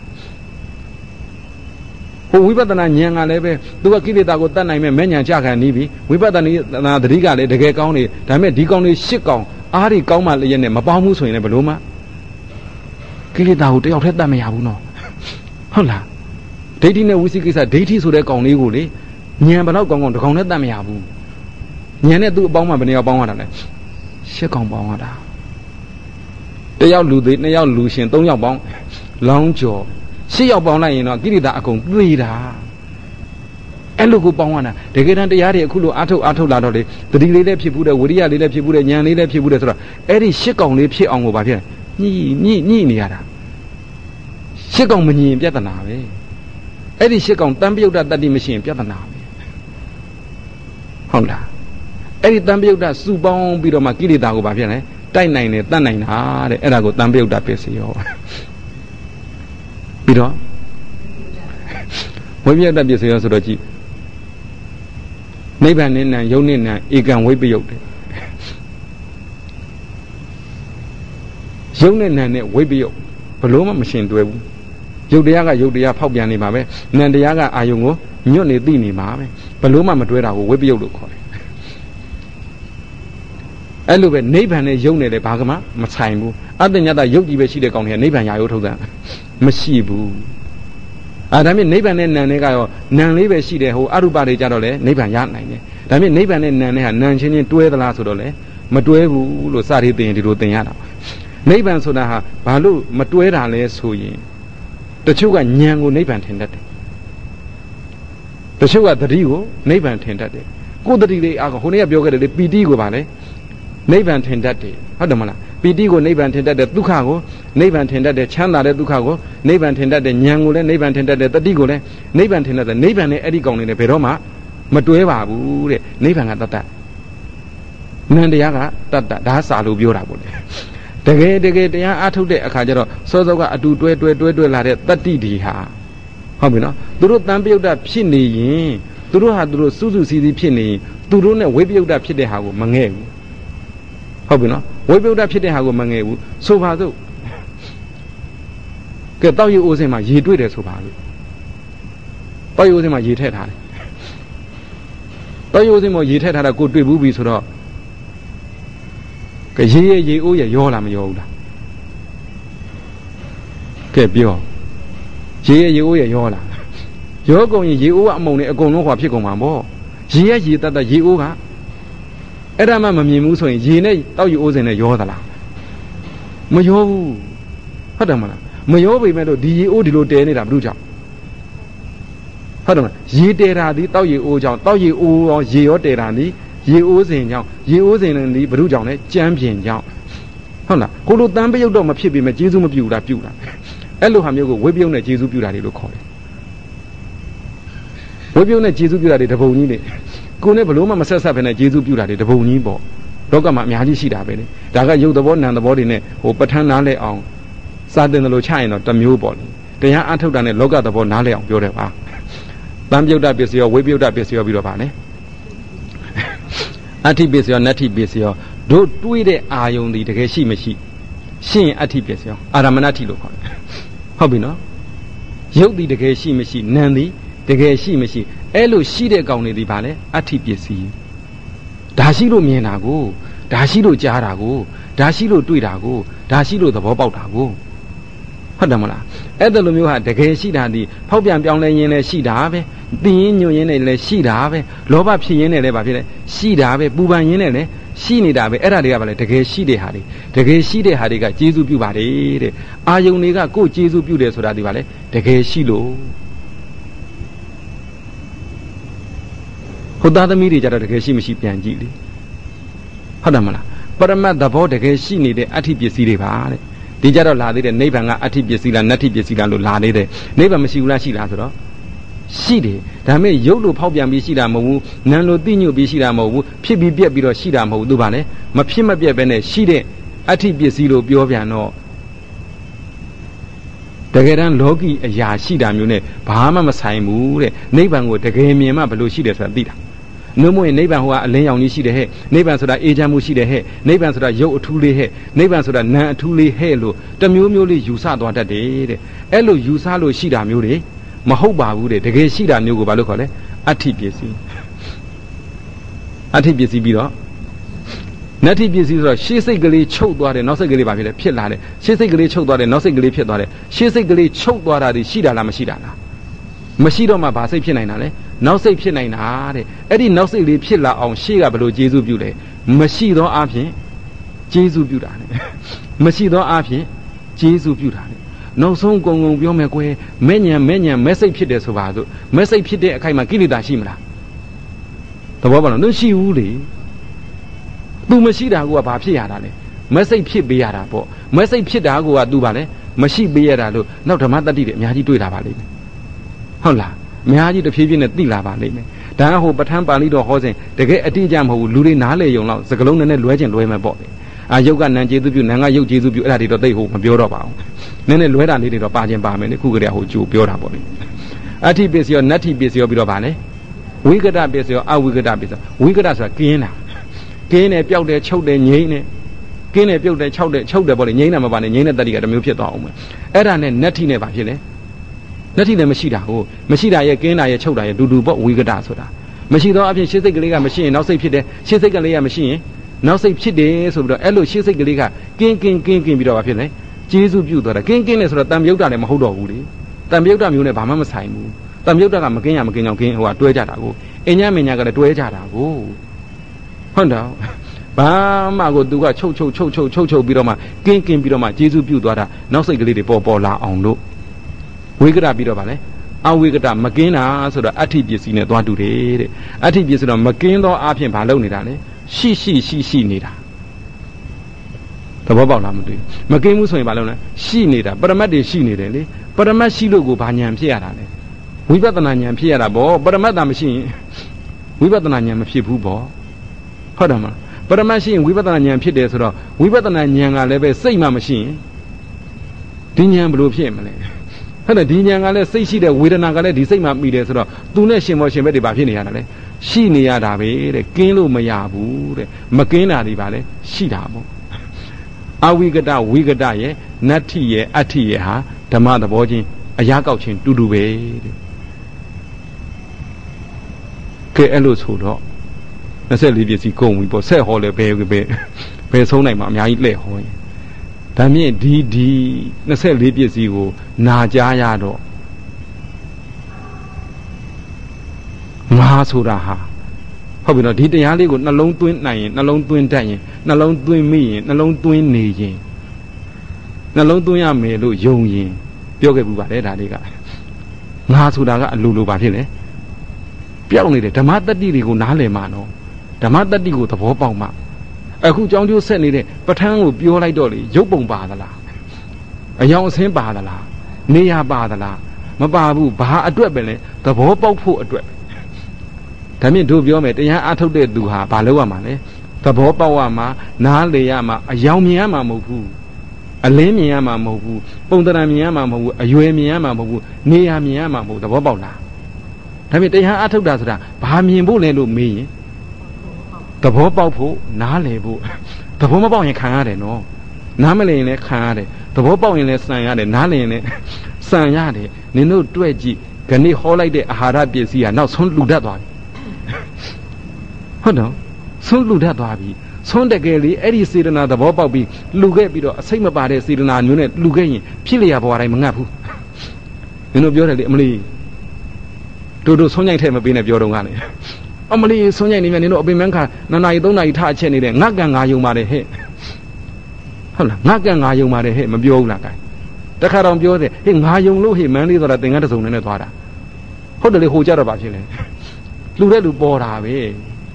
Speaker 1: ဟိုဝိပဿနာဉာဏ်ကလည်းပဲသူကကိလေသာကိုတတ်နိုင်မဲ့မဲ့ဉာဏ်ကြခံနေပြီဝိပဿနာသတိကလည်းတကယ်ကောင်းနေဒါပေမဲ့ဒီကောင်လေးရှစ်ကောင်အားတွေကောင်းမှလည်းရဲ့နဲ့မပေါင်းဘူးဆိုရင်လည်းဘယ်လိုမှကိလေသာကိုတယောက်တည်းတတ်မရဘူးနော်ဟုတ်လားဒိဋ္ဌိနဲ့ဝိသိကိစ္စဒိဋ္ဌိဆိုတဲ့ကောင်လေးကိုလေဉာဏ်ဘယ်တော့ကောင်းတကောင်နဲ့တတ်မရဘူးဉာဏ်နဲ့သူ့အပေါင်းမှဘယ်နှယောက်ပေါင်းရတာလဲရှစ်ကောင်ပေါင်းရတာတယောက်လူသေးနှစ်ယောက်လူရှင်သုံးယောက်ပေါင်းလောင်းကျော်ရှစ်ယောက်ပေါင်းလိုက်ရင်တော့ကိလေသာအကုန်သိတာအဲ့လိုကိုပေါင်းရတာတကယ်တမ်းတရားတွေအခုလိုအားထုတ်လာတော့လေသတိလေးလည်းဖြစ်ဘူးတဲ့ဝိရိယလေးလည်းဖြစ်ဘူးတဲ့ဉာဏ်လေးလည်းဖြစ်ဘူးတဲ့ဆိုတော့အဲ့ဒီရှစ်ကောင်လေးဖြစ်အောင်ကိုဗာဖြစ်ညှိနေရတာရှစ်ကောင်မညင်ပြဿနာပဲအဲ့ဒီရှစ်ကောင်တန်ပြုတ်တတတိမရှိရင်ပြဿနာပဲဟုတ်လားအဲ့ဒီတန်ပြုတ်တစုပေါင်းပြီးတော့မှကိလေသာကိုဗာဖြစ်လဲတိုက်နိုင်တယ်တတ်နိုင်တာတဲ့အဲ့ဒါကိုတန်ပြုတ်တပစ္စည်းရောပြီးတော့ဝိပယတပစ္စည်းရောဆိုတော့ကြည့်နိဗ္ဗာန်နဲ့နံယုံနဲ့နံဧကံဝိပယုတ်တယ်ယုံနဲ့နံနဲ့ဝိပယုတ်ဘလို့မှမရှင်တွဲဘူးယုတ်တရားကယုတ်တရားဖောက်ပြန်နေပါပဲနံတရားကအာယုံကိုညွတ်နေသိနေမှာပဲဘလို့မှမတွဲတာကိုဝိပယုတ်လို့ခေါ်တယ်အဲ့လိုပဲနိဗ္ဗာန်နဲ့ယုံနေတယ်ဘာကမှမဆိုင်ဘူးအတ္တညတယုတ်ကြီးပဲရှိတဲ့ကောင်တွေကနိဗ္ဗာန်ရာယုတ်ထုတ်တာမရှိဘူးဒါမြင့်နိဗ္ဗာန်နဲ့နံနဲ့ကရောနံလေးပဲရှိတယ်ဟိုအရုပတွေကြတော့လေနိဗ္ဗာန်ရနိုင်တယ်ဒါမြင့်နိဗ္ဗာန်နဲ့နံနဲ့ဟာနံချင်းချင်းတွဲသလားဆိုတော့လေမတွဲဘူးလို့စသည်သိရင်ဒီလိုသင်ရတာနိဗ္ဗာန်ဆိုတာဟာဘာလို့မတွဲတာလဲဆိုရင်တချို့ကဉာဏ်ကိုနိဗ္ဗာန်ထင်တတ်တယ်တချို့ကသတိကိုနိဗ္ဗာန်ထင်တတ်တယ်ကိုယ်သတိလေးအားကဟိုနေ့ကပြောခဲ့တယ်လေပီတိကိုပါလေနိဗ္ဗာန်ထင်တတ်တယ်ဟုတ်တယ်မလားပီတိကိုနိဗ္ဗာန်ထင်တတ်တယ်ဒုက္ခကိုနိဗ္ဗာန်ထင်တတ်တယ်ချမ်းသာတဲ့ဒုက္ခကိုနိဗ္ဗာန်ထင်တတ်တယ်ဉာဏ်ကိုလည်းနိဗ္ဗာန်ထင်တတ်တယ်တတိကိုလည်းနိဗ္ဗာန်ထင်တတ်တယ်နိဗ္ဗာန်နဲ့အဲ့ဒီကောင်လေးနဲ့ဘယ်တော့မှမတွဲပါဘူးတဲ့နိဗ္ဗာန်ကတတ္တနန္တရားကတတ္တဒါစာလို့ပြောတာပေါ့လေတကယ်တရားအားထုတ်တဲ့အခါကျတော့စောစောကအတူတွဲလာတဲ့တတ္တိဒီဟာဟုတ်ပြီနော်သူတို့တန်ပြုတ်တာဖြစ်နေရင်သူတို့ဟာသူတို့စုစီစီဖြစ်နေရင်သူတို့နဲ့ဝိပယုတ်တာဖြစ်တဲ့ဟာကိုမငဲ့ဘူးဟုတ်ပြီနော်ဝိပယုတ်တာဖြစ်တဲ့ဟာကိုမငဲ့ဘူးဆိုပါစို့ကဲတောက်ရည်အိုးစင်မှာရေတွေ့တယ်ဆိုပါလို့တောက်ရည်အိုးစင်မှာရေထည့်ထားတယ်တောက်ရည်အိုးစင်မှာရေထည့်ထားတာကိုတွေ့ဘူးပြီဆိုတော့ကဲရေအိုးရရောလားမရောဘူးလားကဲပြောရေအိုးရရောလားရောကုန်ရင်ရေအိုးကအမုံနဲ့အကုန်လုံးဟွာဖြစ်ကုန်မှာပေါ့ရေတတ်တရေအိုးကအဲ့ဒါမှမမြင်ဘူးဆိုရင်ရေနဲ့တောက်ရည်အိုးစင်နဲ့ရောသလားမရောဘူးဟုတ်တယ်မလားမရောပေမဲ့လို့ဒီရေအိုးဒီလိုတဲနေတာဘု து ကြောင့်ဟုတ်တယ်မလားရေတဲတာဒီတောက်ရည်အိုးကြောင့်တောက်ရည်အိုးရောရေရောတဲတာဒီရေအိုးစင်ကြောင့်ရေအိုးစင်နဲ့ဒီဘု து ကြောင့်လဲကြမ်းပြင်ကြောင့်ဟုတ်လားကိုလိုတန်ပရုတ်တော့မဖြစ်ပေမဲ့ကျေးဇူးမပြုတာပြုတာအဲ့လိုဟာမျိုးကိုဝိပယုတ်နဲ့ကျေးဇူးပြုတာတွေလို့ခေါ်တယ်ဝိပယုတ်နဲ့ကျေးဇူးပြုတာတွေတပုံကြီးနေကိုနဲ့ဘလို့မှမဆက်ဆက်ဖ ೇನೆ ကျေးဇူးပြုတာတွေတပုံကြီးပေါ့လောကမှာအများကြီးရှိတာပဲလေဒါကရုပ်သဘောနာမ်သဘောတွေနဲ့ဟိုပဋ္ဌာန်းနားလဲအောင်စာတင်တယ်လို့ချရင်တော့တစ်မျိုးပေါ့လေတရားအထုတ်တာနဲ့လောကသဘောနားလဲအောင်ပြောတယ်ပါတန်ပြုတ်တပစ္စည်းရောဝိပယုတ်တပစ္စည်းရောပြီးတော့ပါလေအဋ္ဌိပစ္စည်းရောနတ္ထိပစ္စည်းရောတို့တွေးတဲ့အာယုံတွေတကယ်ရှိမရှိရှိရင်အဋ္ဌိပစ္စယောအာရမဏဋ္ဌိလို့ခေါ်တယ်ဟုတ်ပြီနော်ရုပ်သည်တကယ်ရှိမရှိနာမ်သည်တကယ်ရှိမရှိအဲ့လိုရှိတဲ့ကောင်တွေဒီပါလေအဋ္ဌိပစ္စည်းဒါရှိလို့မြင်တာကိုဒါရှိလို့ကြားတာကိုဒါရှိလို့တွေ့တာကိုဒါရှိလို့သဘောပေါက်တာကိုဟုတ်တယ်မလားအဲ့ဒါလိုမျိုးဟာတကယ်ရှိတာဒီဖောက်ပြန်ပြောင်းလဲရင်းနဲ့ရှိတာပဲသိရင်ညွန့်ရင်းနဲ့လည်းရှိတာပဲလောဘဖြစ်ရင်းနဲ့လည်းဗာဖြစ်လဲရှိတာပဲပူပန်ရင်းနဲ့လည်းရှိနေတာပဲအဲ့ဒါတွေကဗာလဲတကယ်ရှိတဲ့ဟာတွေတကယ်ရှိတဲ့ဟာတွေကကျေစုပြုပါတယ်တဲ့အာယုန်တွေကကိုယ်ကျေစုပြုတယ်ဆိုတာဒီဗာလဲတကယ်ရှိလို့ဟိုသားသမီးတွေကြတော့တကယ်ရှိမရှိပြန်ကြည့်လေဟုတ်တယ်မလားပရမတ်သဘောတကယ်ရှိနေတဲ့အဋ္ဌိပစ္စည်းတွေပါတဲ့ဒီကြတော့လာသေးတယ်နိဗ္ဗာန်ကအဋ္ဌိပစ္စည်းလားနတ္ထိပစ္စည်းလားလို့လာသေးတယ်နိဗ္ဗာန်မရှိဘူးလားရှိလားဆိုတော့ရှိတယ်ဒါပေမဲ့ရုပ်လို့ဖောက်ပြန်ပြီးရှိတာမဟုတ်ဘူးနာမ်လို့သိညွတ်ပြီးရှိတာမဟုတ်ဘူးဖြစ်ပြီးပြက်ပြီးတော့ရှိတာမဟုတ်ဘူးသူပါလေမဖြစ်မပြက်ပဲနဲ့ရှိတဲ့အဋ္ဌိပစ္စည်းလို့ပြောပြန်တော့တကယ်တမ်းလောကီအရာရှိတာမျိုးနဲ့ဘာမှမဆိုင်ဘူးတဲ့နိဗ္ဗာန်ကိုတကယ်မြင်မှဘယ်လိုရှိတယ်ဆိုတာသိတာနှုတ်မွေနိဗ္ဗာန်ဟိုကအလင်းရောင်ကြီးရှိတယ်ဟဲ့နိဗ္ဗာန်ဆိုတာအေးချမ်းမှုရှိတယ်ဟဲ့နိဗ္ဗာန်ဆိုတာရုပ်အထူးလေးဟဲ့နိဗ္ဗာန်ဆိုတာနာမ်အထူးလေးဟဲ့လို့တမျိုးမျိုးလေးယူဆသွားတတ်တယ်တဲ့အဲ့လိုယူဆလို့ရှိတာမျိုးတွေမဟုတ်ပါဘူးတဲ့တကယ်ရှိတာမျိုးကိုဘာလို့ခေါ်လဲအဋ္ဌိပစ္စည်းအဋ္ဌိပစ္စည်းပြီးတော့နတ္ထိပစ္စည်းဆိုတော့ရှေးစိတ်ကလေးချုပ်သွားတယ်နောက်စိတ်ကလေးဘာဖြစ်လဲဖြစ်လာတယ်ရှေးစိတ်ကလေးချုပ်သွားတယ်နောက်စိတ်ကလေးဖြစ်သွားတယ်ရှေးစိတ်ကလေးချုပ်သွားတာဒီရှိတာလားမရှိတာလားမရှိတော့မှဘာစိတ်ဖြစ်နိုင်တာလဲနောက်စိတ်ဖြစ်နိုင်တာတဲ့အဲ့ဒီနောက်စိတ်လေးဖြစ်လာအောင်ရှေ့ကဘယ်လိုကျေးဇူးပြုလဲမရှိသောအဖြစ်ကျေးဇူးပြုတာတဲ့မရှိသောအဖြစ်ကျေးဇူးပြုတာတဲ့နောက်ဆုံးကုံကုံပြောမယ်ကွယ်မဲ့ညံမဲ့စိတ်ဖြစ်တယ်ဆိုပါစို့မဲ့စိတ်ဖြစ်တဲ့အခိုက်မှာကိလေသာရှိမလားသဘောပေါက်လားသူရှိဘူးလေသူမရှိတာကဘာဖြစ်ရတာလဲမဲ့စိတ်ဖြစ်ပေးရတာပေါ့မဲ့စိတ်ဖြစ်တာကသူပါလဲမရှိပေးရတာလို့နောက်ဓမ္မတတ္တိတွေအများကြီးတွေ့တာပါလိမ့်မယ်ဟုတ်လားအများကြီးတဖြည်းဖြည်းနဲ့သိလာပါလိမ့်မယ်ဒါကဟိုပဋ္ဌာန်းပါဠိတော်ဟောစဉ်တကယ်အတိအကျမဟုတ်ဘူးလူတွေနားလေယုံတော့စကလုံးနဲ့လွဲကျင်လွဲမယ်ပေါ့အာယုတ်ကနံကျေစုပြုနံကယုတ်ကျေစုပြုအဲ့ဒါတွေတော့သိဟုတ်မပြောတော့ပါဘူးနည်းနည်းလွဲတာလေးတွေတော့ပါခြင်းပါမယ်လေခုကတည်းကဟိုကြိုပြောတာပေါ့လေအဋ္ဌိပစ္စယောနတ္ထိပစ္စယောပြီးတော့ဗာလဲဝိကတပစ္စယောအဝိကတပစ္စယောဝိကတဆိုတာကင်းတာကင်းတယ်ပျောက်တယ်ချုပ်တယ်ငြိမ့်တယ်ကင်းတယ်ပြုတ်တယ်ချုပ်တယ်ပေါ့လေငြိမ့်တာမပါနဲ့ငြိမ့်တဲ့တတိကတစ်မျိုးဖြစ်သွားအောင်မယ်အဲ့ဒါနဲ့နတ္ထိနဲ့ဗာဖြစ်လဲနတ္ထိလည်းမရှိတာဟုတ်မရှိတာရဲ့ကင်းတာရဲ့ချုပ်တာရဲ့ဒူဒူပေါ့ဝိကတဆိုတာမရှိတော့အဖြစ်ရှေ့စိတ်ကလေးကမရှိရင်နောက်စိတ်ဖြစ်တယ်ရှေ့စိတ်ကလေးကမရှိရင်နောက်စိတ်ဖြစ်တယ်ဆိုပြီးတော့အဲ့လိုရှေ့စိတ်ကလေးကကင်းပြီးတော့ဗာဖြစ်လဲကျေးဇူးပြုသွားတာကင်းနဲ့ဆိုတော့တံမြုပ်တာလည်းမဟုတ်တော့ဘူးလေတံမြုပ်တာမျိုးနဲ့ဘာမှမဆိုင်ဘူးတံမြုပ်တာကမကင်းကြောင်ကင်းဟိုကတွဲကြတာကိုအညမညာကလည်းတွဲကြတာကိုဟုတ်တော့ဘာမှကိုသူကချုပ်ပြီးတော့မှကင်းပြီးတော့မှကျေးဇူးပြုသွားတာနောက်စိတ်ကလေးတွေပေါ်လာအောင်လို့ဝိကတပြီးတော့ဗာလဲအဝိကတမကင်းတာဆိုတော့အဋ္ဌိပစ္စည်းနဲ့သွားတူတယ်တဲ့အဋ္ဌိပစ္စည်းတော့မကင်းသောအဖြစ်ဘာလုပ်နေတာလဲရှိနေတာသဘောပေါက်လားမသိဘူးမကင်းဘူးဆိုရင်ဘာလုပ်လဲရှိနေတာပရမတ်တွေရှိနေတယ်လေပရမတ်ရှိလို့ကိုဘာဉာဏ်ဖြစ်ရတာလဲဝိပဿနာဉာဏ်ဖြစ်ရတာဗောပရမတ်တာမရှိရင်ဝိပဿနာဉာဏ်မဖြစ်ဘူးဗောဟုတ်တယ်မလားပရမတ်ရှိရင်ဝိပဿနာဉာဏ်ဖြစ်တယ်ဆိုတော့ဝိပဿနာဉာဏ်ကလည်းပဲစိတ်မှမရှိရင်ဒီဉာဏ်ဘယ်လိုဖြစ်မလဲဟုတ်တယ်ဒီဉာဏ်ကလည်းစိတ်ရှိတဲ့ဝေဒနာကလည်းဒီစိတ်မှမိတယ်ဆိုတော့သူနဲ့ရှင်ဘက်တွေဘာဖြစ်နေရတာလဲရှိနေရတာပဲတဲ့ကင်းလို့မရဘူးတဲ့မကင်းတာတွေပါလဲရှိတာပေါ့အဝိကတဝိကတရဲ့နတ္ထိရဲ့အဋ္ဌိရဲ့ဟာဓမ္မသဘောချင်းအရာကောက်ချင်းတူတူပဲတဲ့ကဲအဲ့လိုဆိုတော့24ပစ္စည်းကုန်ပြီပေါ့ဆက်ဟောလဲဘယ်ဆုံးနိုင်မှာအများကြီးလှည့်ဟောရင်ဒါမြင့်ဒီ24ပစ္စည်းကိုနာကြားရတော့ငါဆိုတာဟာဟုတ်ပြီနော်ဒီတရားလေးကိုနှလုံးသွင်းနိုင်ရင်နှလုံးသွင်းတတ်ရင်နှလုံးသွင်းမိရင်နှလုံးသွင်းနေရင်နှလုံးသွင်းရမယ်လို့ယုံရင်ပြောခဲ့ဘူးပါလေဒါလေးကငါဆိုတာကအလိုလိုပါဖြစ်လေပျောက်နေတယ်ဓမ္မတတ္တိတွေကိုနားလည်မှနော်ဓမ္မတတ္တိကိုသဘောပေါက်မှအခုကြောင်းကျိုးဆက်နေတဲ့ပဋ္ဌာန်းကိုပြောလိုက်တော့လေရုပ်ပုံပါသလားအယောင်အဆင်းပါသလားနေရပါသလားမပါဘူးဘာအတွက်ပဲလဲသဘောပေါက်ဖို့အတွက်ဒါမြင့်တို့ပြောမယ်တရားအထုတ်တဲ့သူဟာဘာလုပ်ရမှာလဲသဘောပေါက်ရမှာနားလေရမှာအယောင်မြင်ရမှာမဟုတ်ဘူးအလင်းမြင်ရမှာမဟုတ်ဘူးပုံသဏ္ဍာန်မြင်ရမှာမဟုတ်ဘူးအရွယ်မြင်ရမှာမဟုတ်ဘူးနေရမြင်ရမှာမဟုတ်သဘောပေါက်လားဒါမြင့်တရားအထုတ်တာဆိုတာဘာမြင်ဖို့လဲလို့မေးရင်သဘောပေါက်ဖို့နားလည်ဖို့သဘောမပေါက်ရင်ခံရတယ်နော် Namely in a car, the Bobo in a sign at a Nali in a sign yard, Nino Dredgy, can they hold like the Harabi, now soon look that one. Hold on, soon look that one. Soon the gay, Eddie Sidon, the Bobo be, look at it, same about it, Sidon and Unit, Lugain, Pilia, what I'm Napu. You know, you're Emily. To do Sonia Tem being a Biorongani. Emily, Sonia, even in Obimanka, Nana, I don't touch anything, Nagan, you marry him. Nagan, you marry him, a Biola. The car on Biode, him, how you know him, and either at the other zone in the water. Hold the whole jar about you. Look at the board away.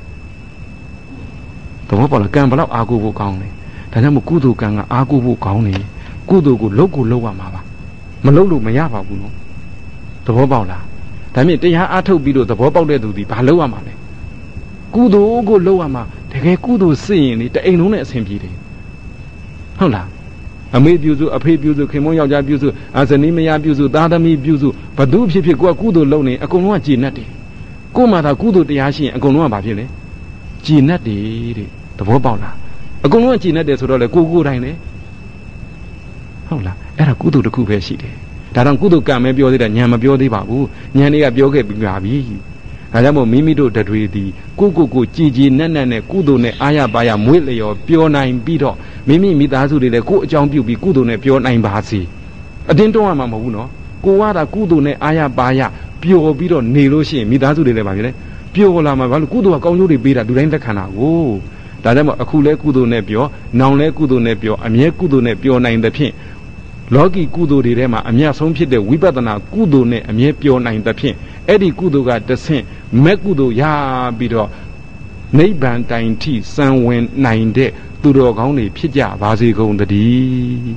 Speaker 1: The Wopper Gamble of Agu County. The Namukudu Kanga Agu County. Kudu, local lower mava. Malolu Mayava, the Wobala. That means they are to be the Wobble to the Paloa Mane. Kudu go lower, the Kudu seeing it, the ain't known as him. Hola. A maid buzu, a pay buzu, Kimoya buzu, as an Imea buzu, Dadami buzu, but do people go Kudu lonely, a Konwa Ginati. Kumata Kudu the Yashi, a Konwa Bavile. Ginati, the Wobala. A Konwa Ginati, so the Kugu Rine. Hola, era Kudu the Kupe City. That on Kudu come maybe or the Yama Biodi Babu, Yania Bioge Bigabi. Adamo Mimido that we the Kuku, Gigi, Nana, Kudu, ne Ayabaya, Mwile or Pure Nine Beetle. Mimi Midazu de Ku Jambu be Kudu ne Pure Nine Basi. A dento Mamamuno, Kuwada Kudu ne Ayabaya, Pure Beetle, Niloshi, Midazu de Babile, Pure Lama, Kudu, a Conjuri Bida, during the canal. Oh, Dadamo a Kule Kudu Nepio, Naule Kudu Nepio, a mere Kudu Nepio Nine the Pin. Logi Kudu de Rema, a mere some pit the Wibadana, Kudu ne, a mere Pure Nine the Pin. Eddie Kudu got the same, Mekudu Ya Bido. Neighbor dying tea, sun went 9 days. To the only Pija, Vazigo on the D.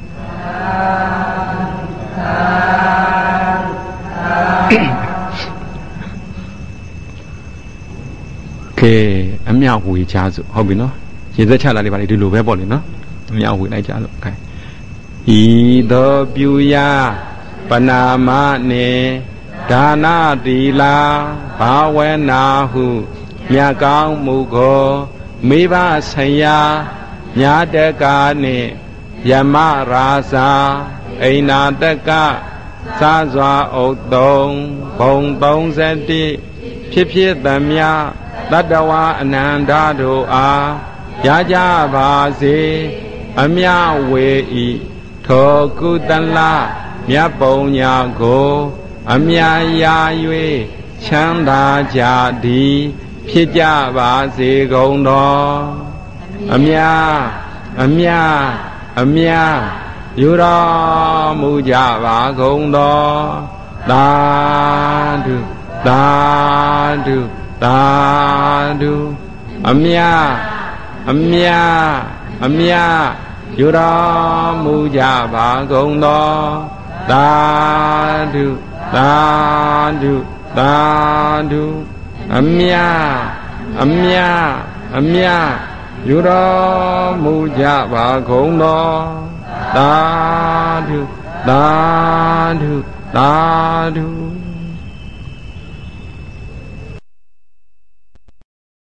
Speaker 1: Okay, a meow we charge, Hobino. He's a child I do verbally, no? Meow we like child. Okay. Either Buya, Panama ne, Dana Dila, Bawena who, Miagao Mugo, Miva Saya. Nyadekane Yama Rasa Ainataka Sazwa Otong Bong Bong Zeti Pipi Damya Dadawa Anandado A Yaja Bazi Amya Wei Tokudanla Myabonya Go Amya Yayue Chanda Jadi Pija Bazi Gondo Amya, Yura Mujava Gondo, Dadu, Amya, Yura Mujava Gondo, Dadu, Amya. Yura Mujava Gondo, Dadu.